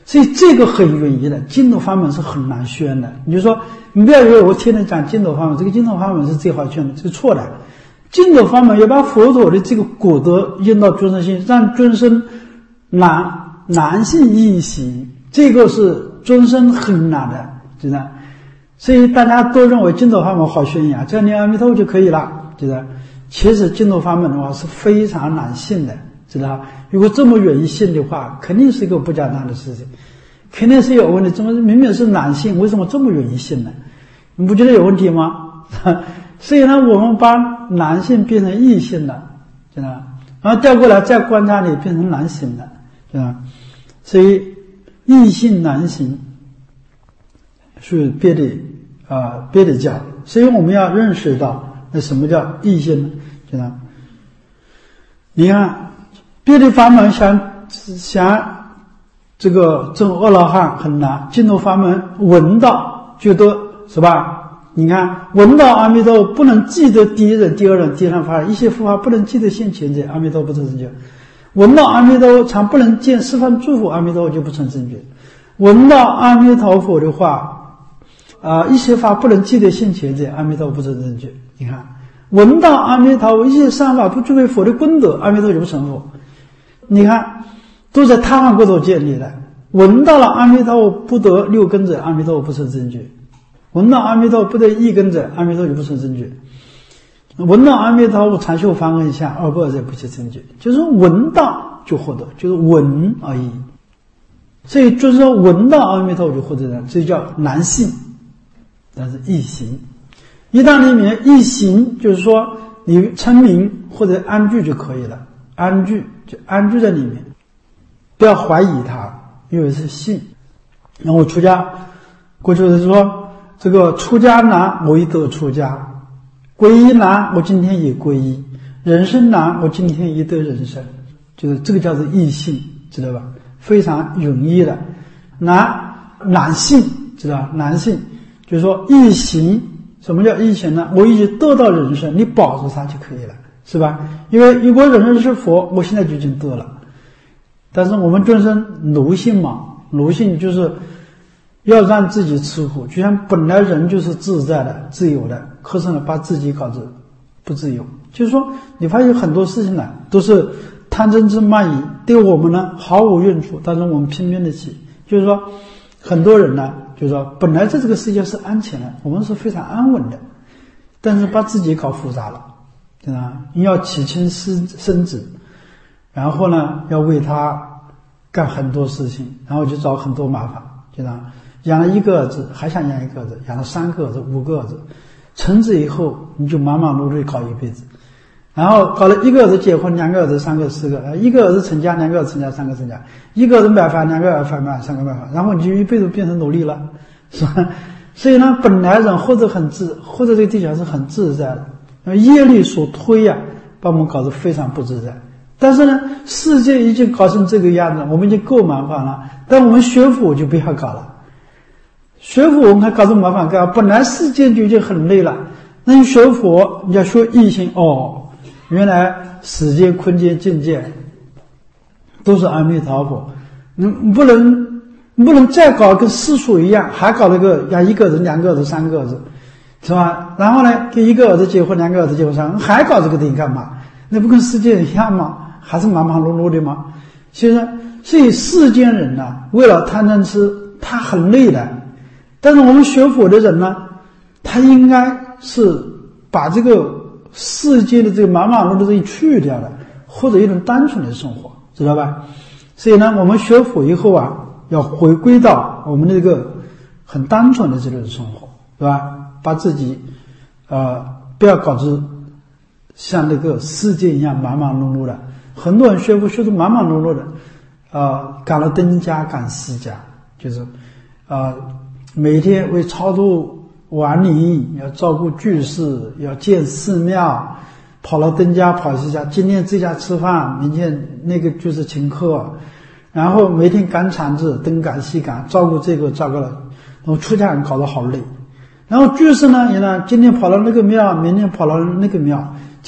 所以这个很容易的，净土法门是很难宣的。你就说，你不要以为我天天讲净土法门，这个净土法门是最好宣的，这是错的。净土法门要把佛陀的这个果德引到众生心，让众生难难信易行，这个是众生很难的，知道？所以大家都认为净土法门好宣扬，只要念阿弥陀佛就可以了，知道？其实净土法门的话是非常难信的，知道？如果这么容易信的话，肯定是一个不简单的事情，肯定是有问题。怎么明明是难信，为什么这么容易信呢？你不觉得有问题吗？所以呢，我们把难信变成易信了，知道？然后调过来再观察你变成难行了，知道？所以易信难行是别的啊、呃、别的教，所以我们要认识到那什么叫易信呢？知道？你看别的法门想想这个证阿罗汉很难，净土法门闻到觉得是吧？你看闻到阿弥陀不能记得第一人、第二人、第三法人，一些佛法不能记得现前者，阿弥陀不成正觉。闻到阿弥陀常不能见十方诸佛，阿弥陀佛就不成正觉。闻到阿弥陀佛的话啊、呃，一些法不能记得现前者，阿弥陀佛不成正觉。你看闻到阿弥陀佛一切善法不具备佛的功德，阿弥陀佛就不成佛。你看都在他方国土建立的。闻到了阿弥陀佛不得六根者，阿弥陀佛不成正觉。闻到阿弥陀佛不得一根者，阿弥陀佛就不成正觉。闻到阿弥陀佛常修方恩相，二不二者不起正觉，就是闻到就获得，就是闻而已。所以就是说闻到阿弥陀佛就获得的，这叫难信，但是易行。一旦里面易行，就是说你称名或者安居就可以了，安居就安居在里面，不要怀疑它，因为是信。然后我出家，过去是说这个出家难，我一得出家；皈依难，我今天也皈依；人生难，我今天也得人生。就是这个叫做易信，知道吧？非常容易的。难难信，知道？难信就是说易行。什么叫易行呢？我已经得到人生，你保住它就可以了，是吧？因为如果人生是佛，我现在就已经得了。但是我们众生奴性嘛，奴性就是要让自己吃苦，就像本来人就是自在的、自由的，可是呢，把自己搞得不自由。就是说，你发现很多事情呢，都是贪嗔痴慢疑，对我们呢毫无用处，但是我们拼命的起。就是说，很多人呢，就是说，本来在这个世界是安全的，我们是非常安稳的，但是把自己搞复杂了，对吧？你要起亲生生子，然后呢，要为他干很多事情，然后就找很多麻烦，对吧？养了一个儿子，还想养一个儿子，养了三个儿子、五个儿子，成子以后你就忙忙碌碌搞一辈子，然后搞了一个儿子结婚，两个儿子、三个、四个，一个儿子成家，两个儿子成家，三个成家，一个儿子买房，两个儿子买房，三个买房，然后你就一辈子变成奴隶了，是吧？所以呢，本来人或者很自，或者这个地球是很自在的，业力所推呀、啊，把我们搞得非常不自在。但是呢，世界已经搞成这个样子，我们已经够麻烦了，但我们学佛就不要搞了。学佛我们还搞这么麻烦干？本来世界就已经很累了，那你学佛，你要学易行哦，原来时间、空间、境界都是阿弥陀佛，你不能你不能再搞跟世俗一样，还搞那个养一个儿子、两个儿子、三个儿子，是吧？然后呢，跟一个儿子结婚，两个儿子结婚上，还搞这个东西干嘛？那不跟世界一样吗？还是忙忙碌碌的吗？其实，所以世间人呢、啊，为了贪嗔痴，他很累的。但是我们学佛的人呢，他应该是把这个世界的这个忙忙碌碌的东西去掉的，或者一种单纯的生活，知道吧？所以呢，我们学佛以后啊，要回归到我们这个很单纯的这种生活，对吧？把自己呃不要搞得像那个世界一样忙忙碌碌的。很多人学佛学得忙忙碌碌的，呃，赶了登家赶西家，就是呃每天为超度亡灵，要照顾居士，要建寺庙，跑了登家跑西家，今天这家吃饭，明天那个就是请客，然后每天赶场子，东赶西赶，照顾这个照顾了，然后出家人搞得好累。然后居士呢也呢，今天跑到那个庙，明天跑到那个庙，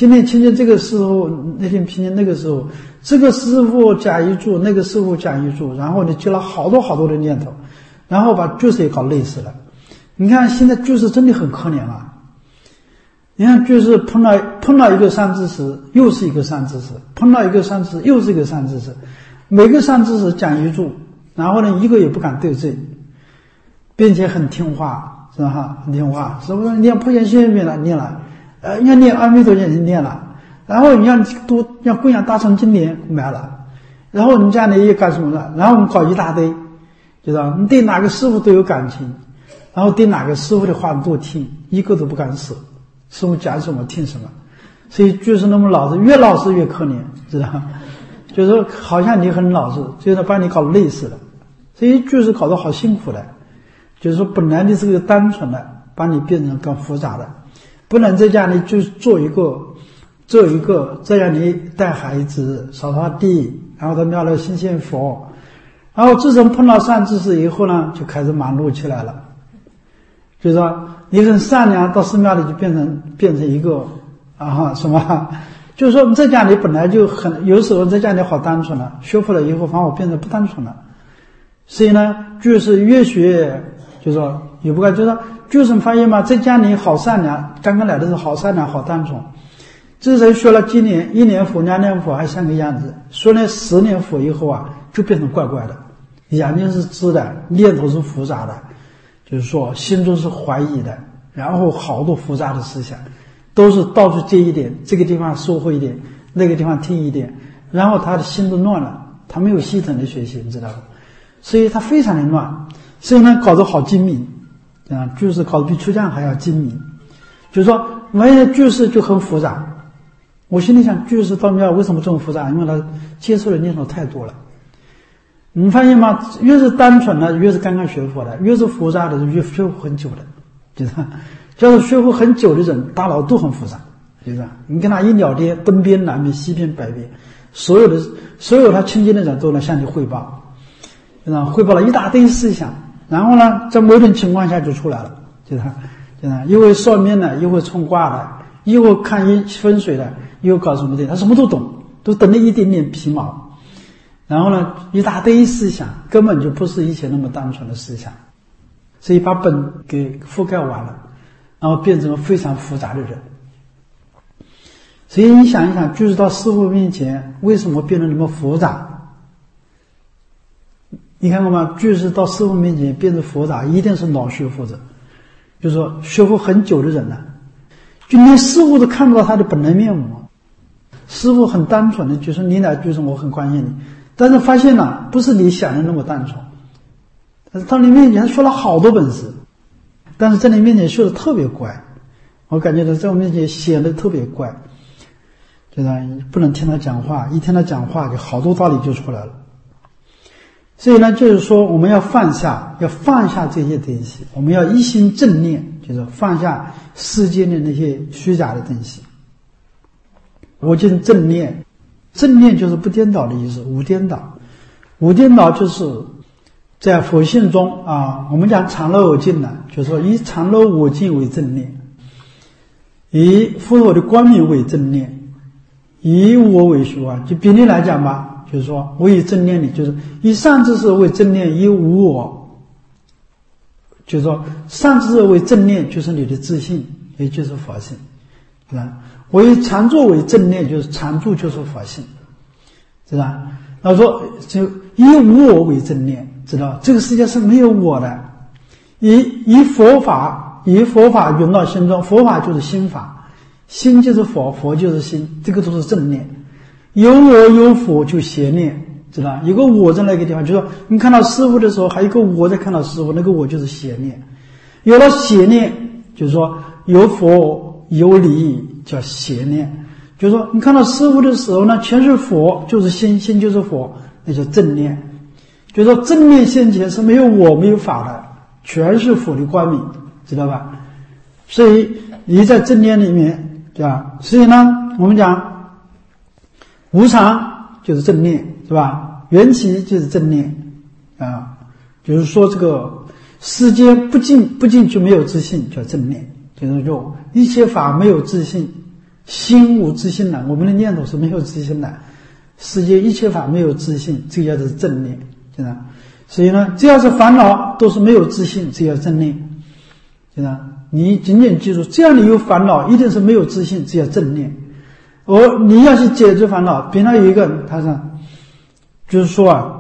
今天听见这个师傅，那天听见那个师傅，这个师傅讲一注，那个师傅讲一注，然后你接了好多好多的念头，然后把居士也搞累死了。你看现在居士真的很可怜啊！你看居士碰到碰到一个善知识，又是一个善知识，碰到一个善知识，又是一个善知识，每个善知识讲一注，然后呢一个也不敢得罪，并且很听话，是吧？很听话，是不是？念普贤行愿了，念了。呃，要念阿弥陀经你念了，然后你要多要供养大乘经典买了，然后你家里也干什么了？然后我们搞一大堆，知道你对哪个师傅都有感情，然后对哪个师傅的话都听，一个都不敢舍，师傅讲什么听什么，所以就是那么老实，越老实越可怜，知道？就是说好像你很老实，就是把你搞累死了，所以就是搞得好辛苦的，就是说本来你是个单纯的，把你变成更复杂的。不能在家里就做一个做一个这样你带孩子扫扫地，然后到庙里信信佛，然后自从碰到善知识以后呢，就开始忙碌起来了。就是说你很善良，到寺庙里就变成变成一个啊什么，就是说在家里本来就很有时候在家里好单纯了，学佛了以后反而变得不单纯了。所以呢，就是越学就是说也不该就是说就是发现嘛，在家里好善良，刚刚来的时候好善良好单纯，这人学了几年，一年佛两年佛还像个样子，学了十年佛以后啊，就变成怪怪的，眼睛是直的，念头是复杂的，就是说心中是怀疑的，然后好多复杂的思想，都是到处接一点，这个地方收获一点，那个地方听一点，然后他的心都乱了，他没有系统的学习，你知道吧？所以他非常的乱，所以呢搞得好精明啊，就是搞得比出家还要精明。就是说完全居士就很复杂，我心里想居士到庙为什么这么复杂？因为他接受的念头太多了。你发现吗？越是单纯的，越是刚刚学佛的，越是复杂的，越学佛很久的，就是就是学佛很久的人，大脑都很复杂，就是你跟他一聊天，东边南边西边北边，所有的所有他亲近的人都能向你汇报，就是汇报了一大堆思想，然后呢，在某种情况下就出来了，就是就是一会算命的，一会冲卦的，一会看一风水的，一会搞什么的，他什么都懂，都懂了一点点皮毛。然后呢，一大堆思想根本就不是以前那么单纯的思想，所以把本给覆盖完了，然后变成了非常复杂的人。所以你想一想，就是到师父面前为什么变得那么复杂？你看过吗？就是到师父面前变得复杂，一定是老学佛者，就是说学佛很久的人呢、啊，就连师父都看不到他的本来面目。师父很单纯的，就是你来就是我很关心你。但是发现了，不是你想的那么单纯。但是到你面前说了好多本事，但是在你面前说的特别乖，我感觉到在我面前显得特别乖，就是不能听他讲话，一听他讲话就好多道理就出来了。所以呢，就是说我们要放下，要放下这些东西，我们要一心正念，就是放下世间的那些虚假的东西。我就是正念。正念就是不颠倒的意思，无颠倒。无颠倒就是在佛性中啊，我们讲常乐我净呢，就是说以常乐我净为正念，以佛陀的光明为正念，以我为虚妄。就比例来讲吧，就是说我以正念里，就是以善知识为正念，以无我，就是说善知识为正念，就是你的自信，也就是佛性，对吧？我以常住为正念，就是常住就是佛性，知道？然后说就以无我为正念，知道？这个世界是没有我的，以以佛法，以佛法融到心中，佛法就是心法，心就是佛，佛就是心，这个都是正念。有我有佛就邪念，知道？有个我在那个地方，就是说你看到师父的时候，还有一个我在看到师父，那个我就是邪念。有了邪念，就是说有佛有理。叫邪念，就是说你看到师父的时候呢，全是佛，就是心，心就是佛，那叫正念。就是说正念现前是没有我没有法的，全是佛的光明，知道吧？所以你在正念里面，对吧？所以呢，我们讲无常就是正念，是吧？缘起就是正念啊，就是说这个世间不进不进就没有自信，叫正念。就是说一切法没有自信心无自性了，我们的念头是没有自性的，世界一切法没有自性，这个叫做正念，知道？所以呢，只要是烦恼都是没有自性，这叫正念，知道？你仅仅记住，只要你有烦恼，一定是没有自性，这叫正念。而你要去解决烦恼，比方有一个人，他是就是说啊，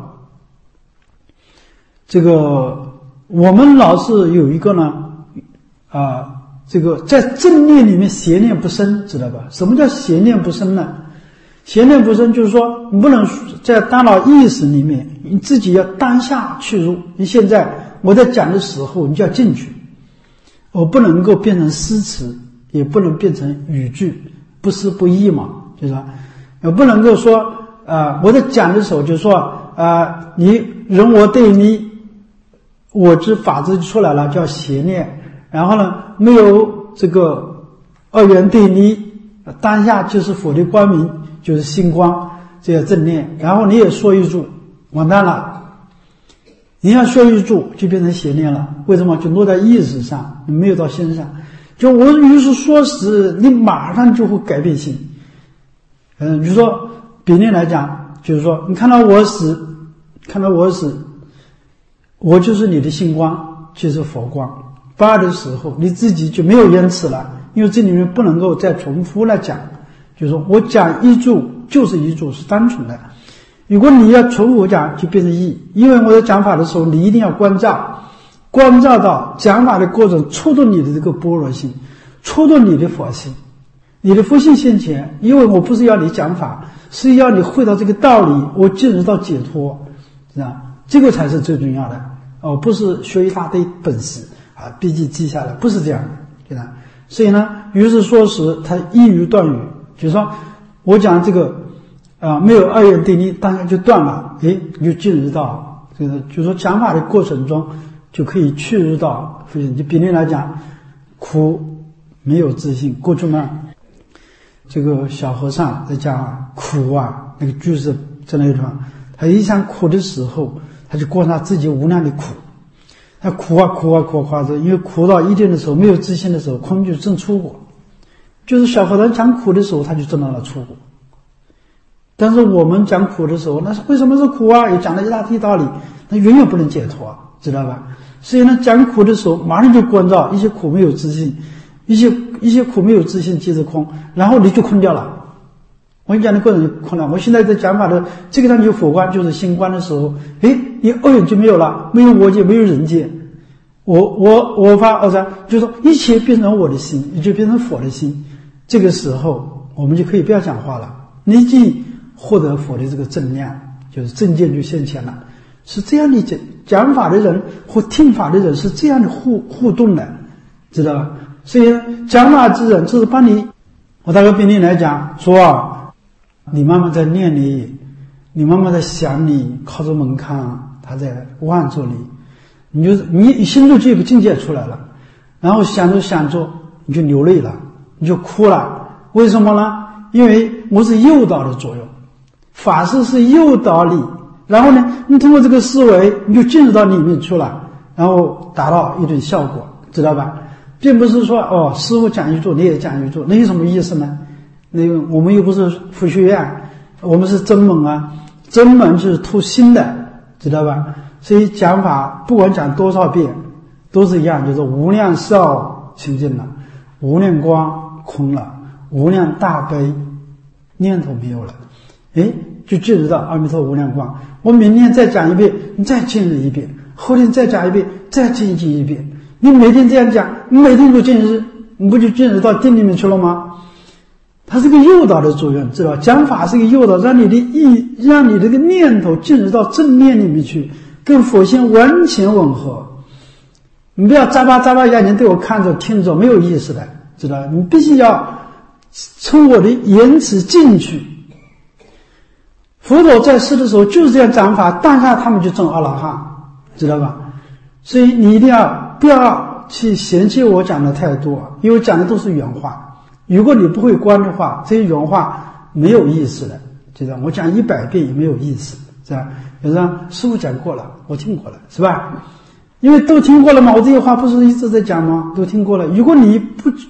这个我们老是有一个呢啊，这个在正念里面邪念不生，知道吧？什么叫邪念不生呢？邪念不生就是说，你不能在大脑意识里面，你自己要当下去入。你现在我在讲的时候，你就要进去，我不能够变成诗词，也不能变成语句，不思不义嘛，就是说，也不能够说啊、呃，我在讲的时候就说啊、呃，你人我对你，我之法之出来了，叫邪念。然后呢，没有这个二元对立，当下就是佛的光明，就是星光，这叫正念。然后你也说一住，完蛋了。你要说一住，就变成邪念了。为什么？就落在意识上，你没有到心上。就我于是说时，你马上就会改变心。嗯，比如说比例来讲，就是说你看到我时，看到我时，我就是你的星光，就是佛光。发的时候你自己就没有延迟了，因为这里面不能够再重复来讲，就是说我讲一住就是一住，是单纯的。如果你要重复讲，就变成一。因为我在讲法的时候，你一定要关照，关照到讲法的过程触动你的这个般若心，触动你的佛心，你的佛性现前。因为我不是要你讲法，是要你会到这个道理，我进入到解脱，是吧？这个才是最重要的哦，不是学一大堆本事啊，笔记记下来，不是这样的，对吧？所以呢，于是说时，他一语断语，就是说我讲这个啊、呃，没有二元对立，当然就断了，诶，你就进入到这个，就是说讲法的过程中，就可以去入到，就比例来讲，苦没有自信。过去嘛，这个小和尚在讲苦啊，那个句子在那一段，他一想苦的时候，他就观察自己无量的苦。他苦啊苦啊苦啊，因为苦到一定的时候，没有自信的时候，空就证出果。就是小和尚讲苦的时候，他就证到了出果。但是我们讲苦的时候，那是为什么是苦啊？也讲了一大堆道理，那永远不能解脱，知道吧？所以呢，讲苦的时候，马上就关照一些苦没有自信，一些一些苦没有自信，即是空，然后你就空掉了。我讲的过程就空了。我现在在讲法的这个上就佛观，就是心观的时候，诶，你二元就没有了，没有我界，没有人界，我我我发二三，就是说一切变成我的心，也就变成佛的心。这个时候，我们就可以不要讲话了，立即获得佛的这个正量，就是正见就现前了。是这样的讲讲法的人或听法的人是这样的互互动的，知道吧？所以讲法之人，就是帮你，我打个比例来讲，说啊。你妈妈在念你，你妈妈在想你，靠着门槛，她在望着你，你就你心中就有个境界出来了，然后想着想着你就流泪了，你就哭了。为什么呢？因为我是诱导的作用，法师是诱导你，然后呢，你通过这个思维，你就进入到里面去了，然后达到一种效果，知道吧？并不是说哦，师父讲一座你也讲一座，那有什么意思呢？那个我们又不是佛学院，我们是真门啊，真门就是图心的，知道吧？所以讲法不管讲多少遍都是一样，就是无量寿清净了，无量光空了，无量大悲念头没有了，诶，就进入到阿弥陀无量光。我明天再讲一遍，你再进入一遍，后天再讲一遍，再进行一遍，你每天这样讲，你每天都进入，你不就进入到定里面去了吗？它是个诱导的作用，知道吧？讲法是个诱导，让你的意，让你这个念头进入到正念里面去，跟佛性完全吻合。你不要眨巴眨巴眼睛对我看着听着，没有意思的，知道吧？你必须要从我的言辞进去。佛陀在世的时候就是这样讲法，当下他们就证阿罗汉，知道吧？所以你一定要不要去嫌弃我讲的太多，因为讲的都是原话。如果你不会观的话，这些原话没有意思的，知道？我讲一百遍也没有意思，是吧？有人说师父讲过了，我听过了，是吧？因为都听过了嘛，我这些话不是一直在讲吗？都听过了。如果你不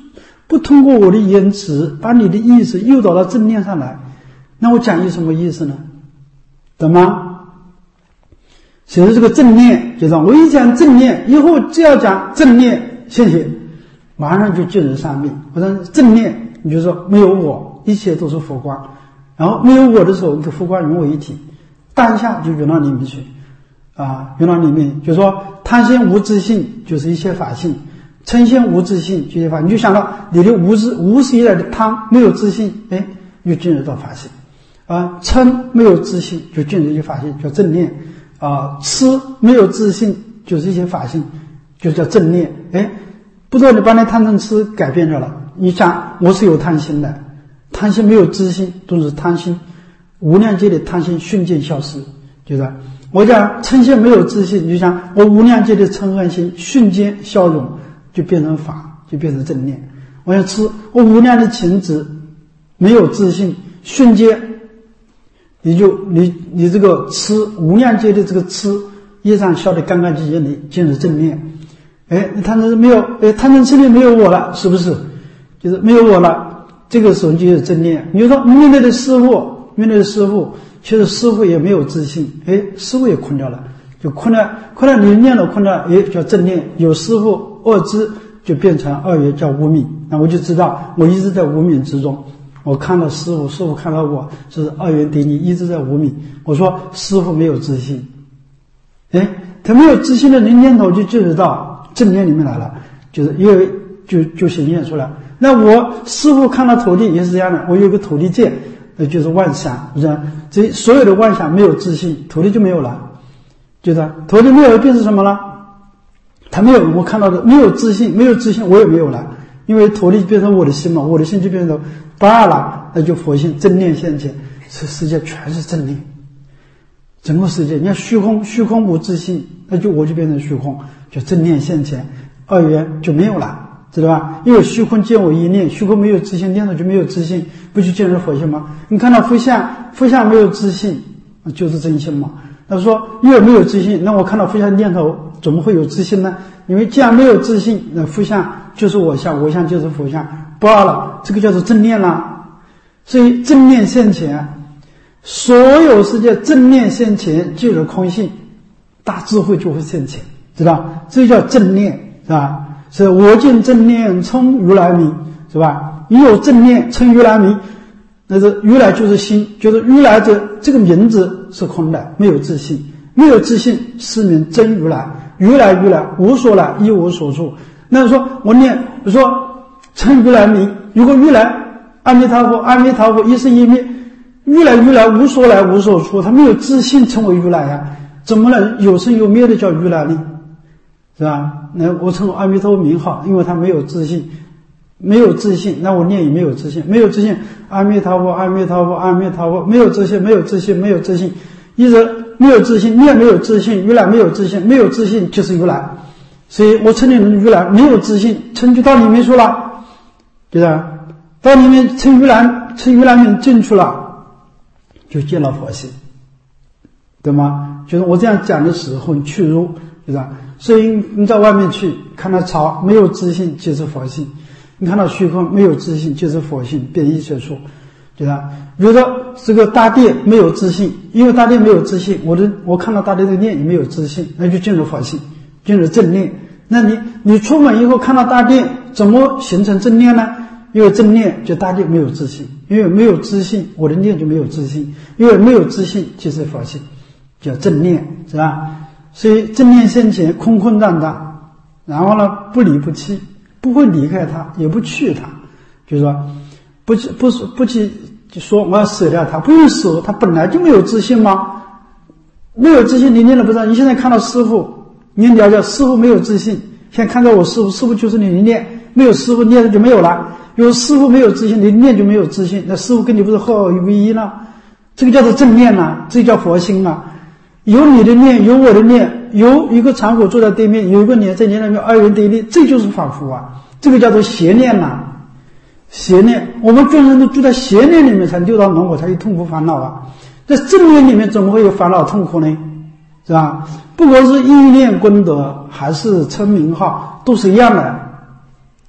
不通过我的言辞把你的意识诱导到正念上来，那我讲有什么意思呢？懂吗？所以这个正念就是我一讲正念以后就要讲正念现前，马上就进入上面。我说正念你就说没有我，一切都是佛光，然后没有我的时候，你跟佛光融为一体，当下就融到里面去啊，融到里面。就说贪心无自性就是一切法性，嗔心无自性就是法，你就想到你的无自无始以来的贪没有自性，哎，就进入到法性啊，嗔没有自性就进入一些法性，叫正念啊，痴没有自性就是一些法性，就叫正念。哎，不知道你把那贪嗔痴改变掉了，你想我是有贪心的，贪心没有自性都是贪心，无量界的贪心瞬间消失，就是我讲嗔心没有自性，你就想我无量界的嗔恨心瞬间消融，就变成法，就变成正念。我想吃我无量的情执没有自性，瞬间你就你你这个吃无量界的这个吃业障消得干干净净的，进入正念。哎，贪嗔没有，哎，贪嗔痴里没有我了，是不是？就是没有我了，这个时候就有正念。你就说面对的师父，面对的师父，其实师父也没有自信，哎，师父也困掉了，就困了，困了你念了困了，哎，叫正念。有师父二知就变成二元，叫无明。那我就知道我一直在无明之中。我看到师父，师父看到我，是二元对立，一直在无明。我说师父没有自信，哎，他没有自信的人念头就进入到正念里面来了，就是因为就就显现出来。那我师父看到土地也是这样的，我有个土地界，那就是妄想，是吧？这所有的妄想没有自信，土地就没有了，就是土地没有变成什么了？他没有我看到的没有自信，没有自信我也没有了，因为土地变成我的心嘛，我的心就变成不二了，那就佛性正念现前，这世界全是正念，整个世界你看虚空，虚空无自信，那就我就变成虚空，就正念现前，二元就没有了，知道吧？因为虚空见我一念，虚空没有自信，念头就没有自信，不就见入佛性吗？你看到佛像，佛像没有自信，就是真心嘛。他说因为没有自信，那我看到佛像念头怎么会有自信呢？因为既然没有自信，那佛像就是我相，我相就是佛像，不二了，这个叫做正念了。所以正念现前，所有世界正念现前就是空性，大智慧就会现前，知道？这叫正念，是吧？是我见正念称如来名，是吧？你有正念称如来名，那是如来就是心，就是如来的这个名字是空的，没有自信，没有自信是名真如来，如来如来无所来一无所处。那说我念我说称如来名，如果如来阿弥陀佛阿弥陀佛一生一灭，如来如来无所来无所处，他没有自信称为如来啊，怎么能有生有灭的叫如来呢？是吧？那我称阿弥陀佛名号，因为他没有自信，没有自信，那我念也没有自信，没有自信，阿弥陀佛阿弥陀佛阿弥陀佛，没有自信没有自信没有自信，一直没有自信，念没有自信，如来没有自信，没有自信就是如来。所以我称你们如来，没有自信，称就到里面去了，对吧？到里面称如来，称如来名进去了，就见了佛性，对吗？就是我这样讲的时候，你去入，对吧？所以你到外面去看到草没有自信就是佛性，你看到虚空没有自信就是佛性，遍一切处，对吧？比如说这个大地没有自信，因为大地没有自信，我的我看到大地的念也没有自信，那就进入佛性，进入正念。那你你出门以后看到大地，怎么形成正念呢？因为正念就大地没有自信，因为没有自信，我的念就没有自信，因为没有自信就是佛性，叫正念，是吧？所以正念现前空空荡荡，然后呢不离不弃，不会离开它，也不去它，就是说不去不不去说我要舍掉它，不用舍，它本来就没有自信吗？没有自信你念了不知道，你现在看到师父，你了解师父没有自信，现在看到我师父，师父就是你的念，没有师父念就没有了，有师父没有自信，你念就没有自信，那师父跟你不是合而为一了？这个叫做正念啊，这叫佛心啊。有你的念，有我的念，有一个常火坐在对面，有一个念在念里面，二元对立，这就是仿佛啊，这个叫做邪念呐、啊。邪念，我们众人都住在邪念里面，才六道轮回，才有痛苦烦恼啊。在正念里面怎么会有烦恼痛苦呢？是吧？不管是意念功德还是称名号，都是一样的。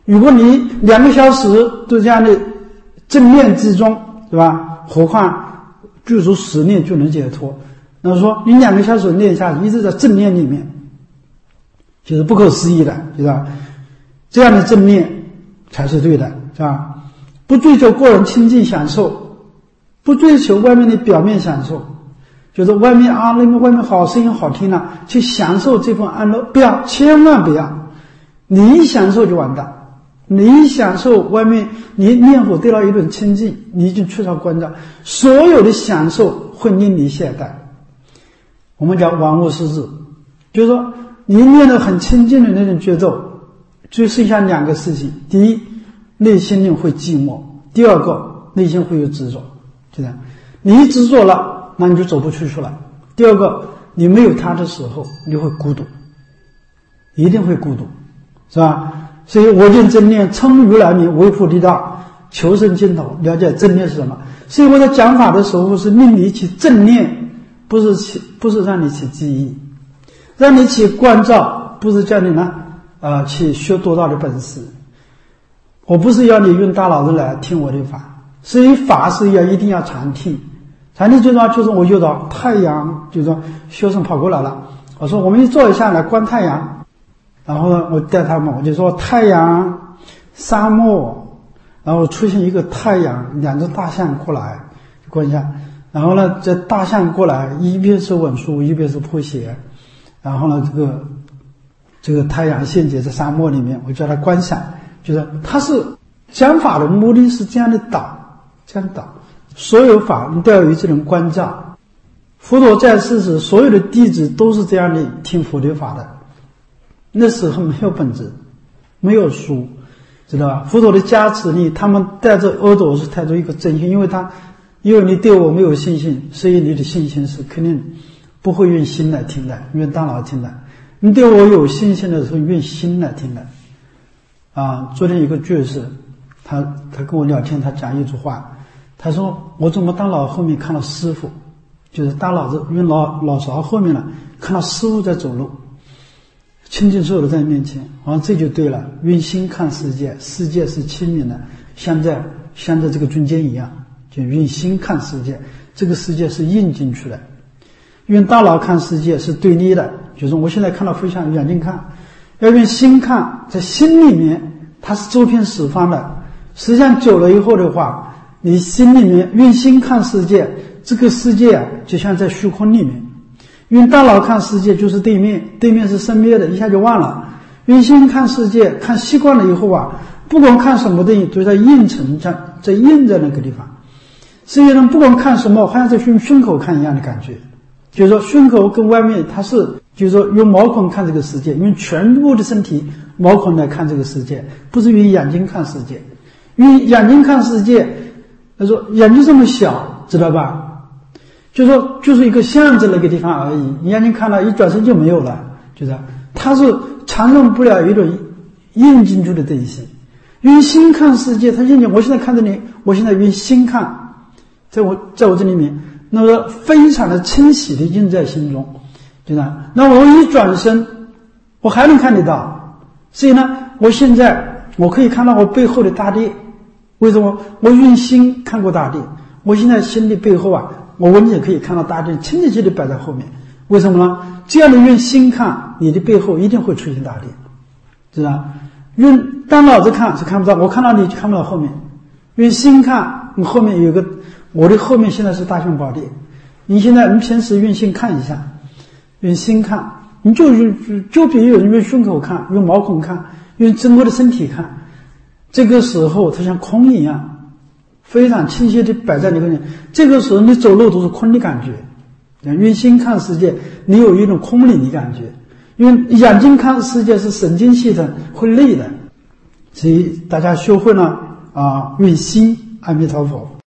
如果你两个小时都这样的正念之中，对吧？何况具足十念就能解脱。那么说你两个小时念下去，一直在正念里面，就是不可思议的，是吧？这样的正念才是对的，是吧？不追求个人亲近享受，不追求外面的表面享受，就是外面啊，那个外面好声音好听了，去享受这份安乐，不要，千万不要。你一享受就完蛋。你一享受外面，你念佛得到一种清净，你已经缺少关照，所有的享受会令你懈怠。我们讲玩物失志，就是说你念得很清净的那种觉咒，就剩下两个事情：第一，内心里会寂寞；第二个，内心会有执着。就这样，你一执着了，那你就走不出去了。第二个，你没有他的时候，你会孤独，一定会孤独，是吧？所以我见正念，称如来名，为菩提道，求生净土。了解正念是什么？所以我在讲法的时候是令你起正念，不是起，不是让你起记忆，让你起关照，不是叫你呢呃去学多大的本事。我不是要你用大脑子来听我的法，所以法是要一定要常听。常听就是说，就是我遇到太阳，就是说学生跑过来了，我说我们一坐一下来观太阳。然后呢，我带他们，我就说太阳、沙漠，然后出现一个太阳，两只大象过来观一下。然后呢，这大象过来，一边是文殊，一边是破邪。然后呢，这个这个太阳现结在沙漠里面，我叫他观想，就是他是讲法的目的是这样的导，这样的导。所有法你都要有这种关照。佛陀在世时，所有的弟子都是这样的听佛的法的。那时候没有本子，没有书，知道吧？佛陀的加持力，他们带着耳朵是带着一个真心，因为他，因为你对我没有信心，所以你的信心是肯定不会用心来听的，用大脑听的。你对我有信心的时候，用心来听的。啊，昨天有个居士，他他跟我聊天，他讲一句话，他说我怎么大脑后面看到师父，就是大脑子用脑脑勺后面了，看到师父在走路。清净所有的在面前，啊，这就对了。用心看世界，世界是清明的，像在像在这个中间一样，就用心看世界，这个世界是印进去的。用大脑看世界是对立的，就是我现在看到非常眼睛看，要用心看，在心里面它是周遍十方的。实际上久了以后的话，你心里面用心看世界，这个世界啊，就像在虚空里面。用大脑看世界就是对面，对面是生灭的，一下就忘了。用心看世界，看习惯了以后啊，不管看什么东西都在印成在在印在那个地方。实际上不管看什么，好像在用胸口看一样的感觉。就是说胸口跟外面它是，就是说用毛孔看这个世界，用全部的身体毛孔来看这个世界，不是用眼睛看世界。用眼睛看世界，他说眼睛这么小，知道吧？就说就是一个像字那个地方而已，你眼睛看了一转身就没有了，就是它是承认不了一种印进去的东西。用心看世界，它印进，我现在看着你，我现在用心看，在我在我这里面，那么非常的清晰的印在心中，对吧？那我一转身，我还能看得到，所以呢，我现在我可以看到我背后的大地。为什么？我用心看过大地，我现在心的背后啊。我闻也可以看到大地清清晰的摆在后面，为什么呢？这样的用心看，你的背后一定会出现大地，知道吧？用单脑子看是看不到，我看到你就看不到后面。用心看，你后面有个，我的后面现在是大雄宝殿。你现在你平时用心看一下，用心看，你就用就比有人用胸口看，用毛孔看，用整个的身体看，这个时候它像空一样。非常清晰的摆在你面前，这个时候你走路都是空的感觉。用心看世界，你有一种空灵的感觉。用眼睛看世界是神经系统会累的，所以大家学会了啊，用心。阿弥陀佛。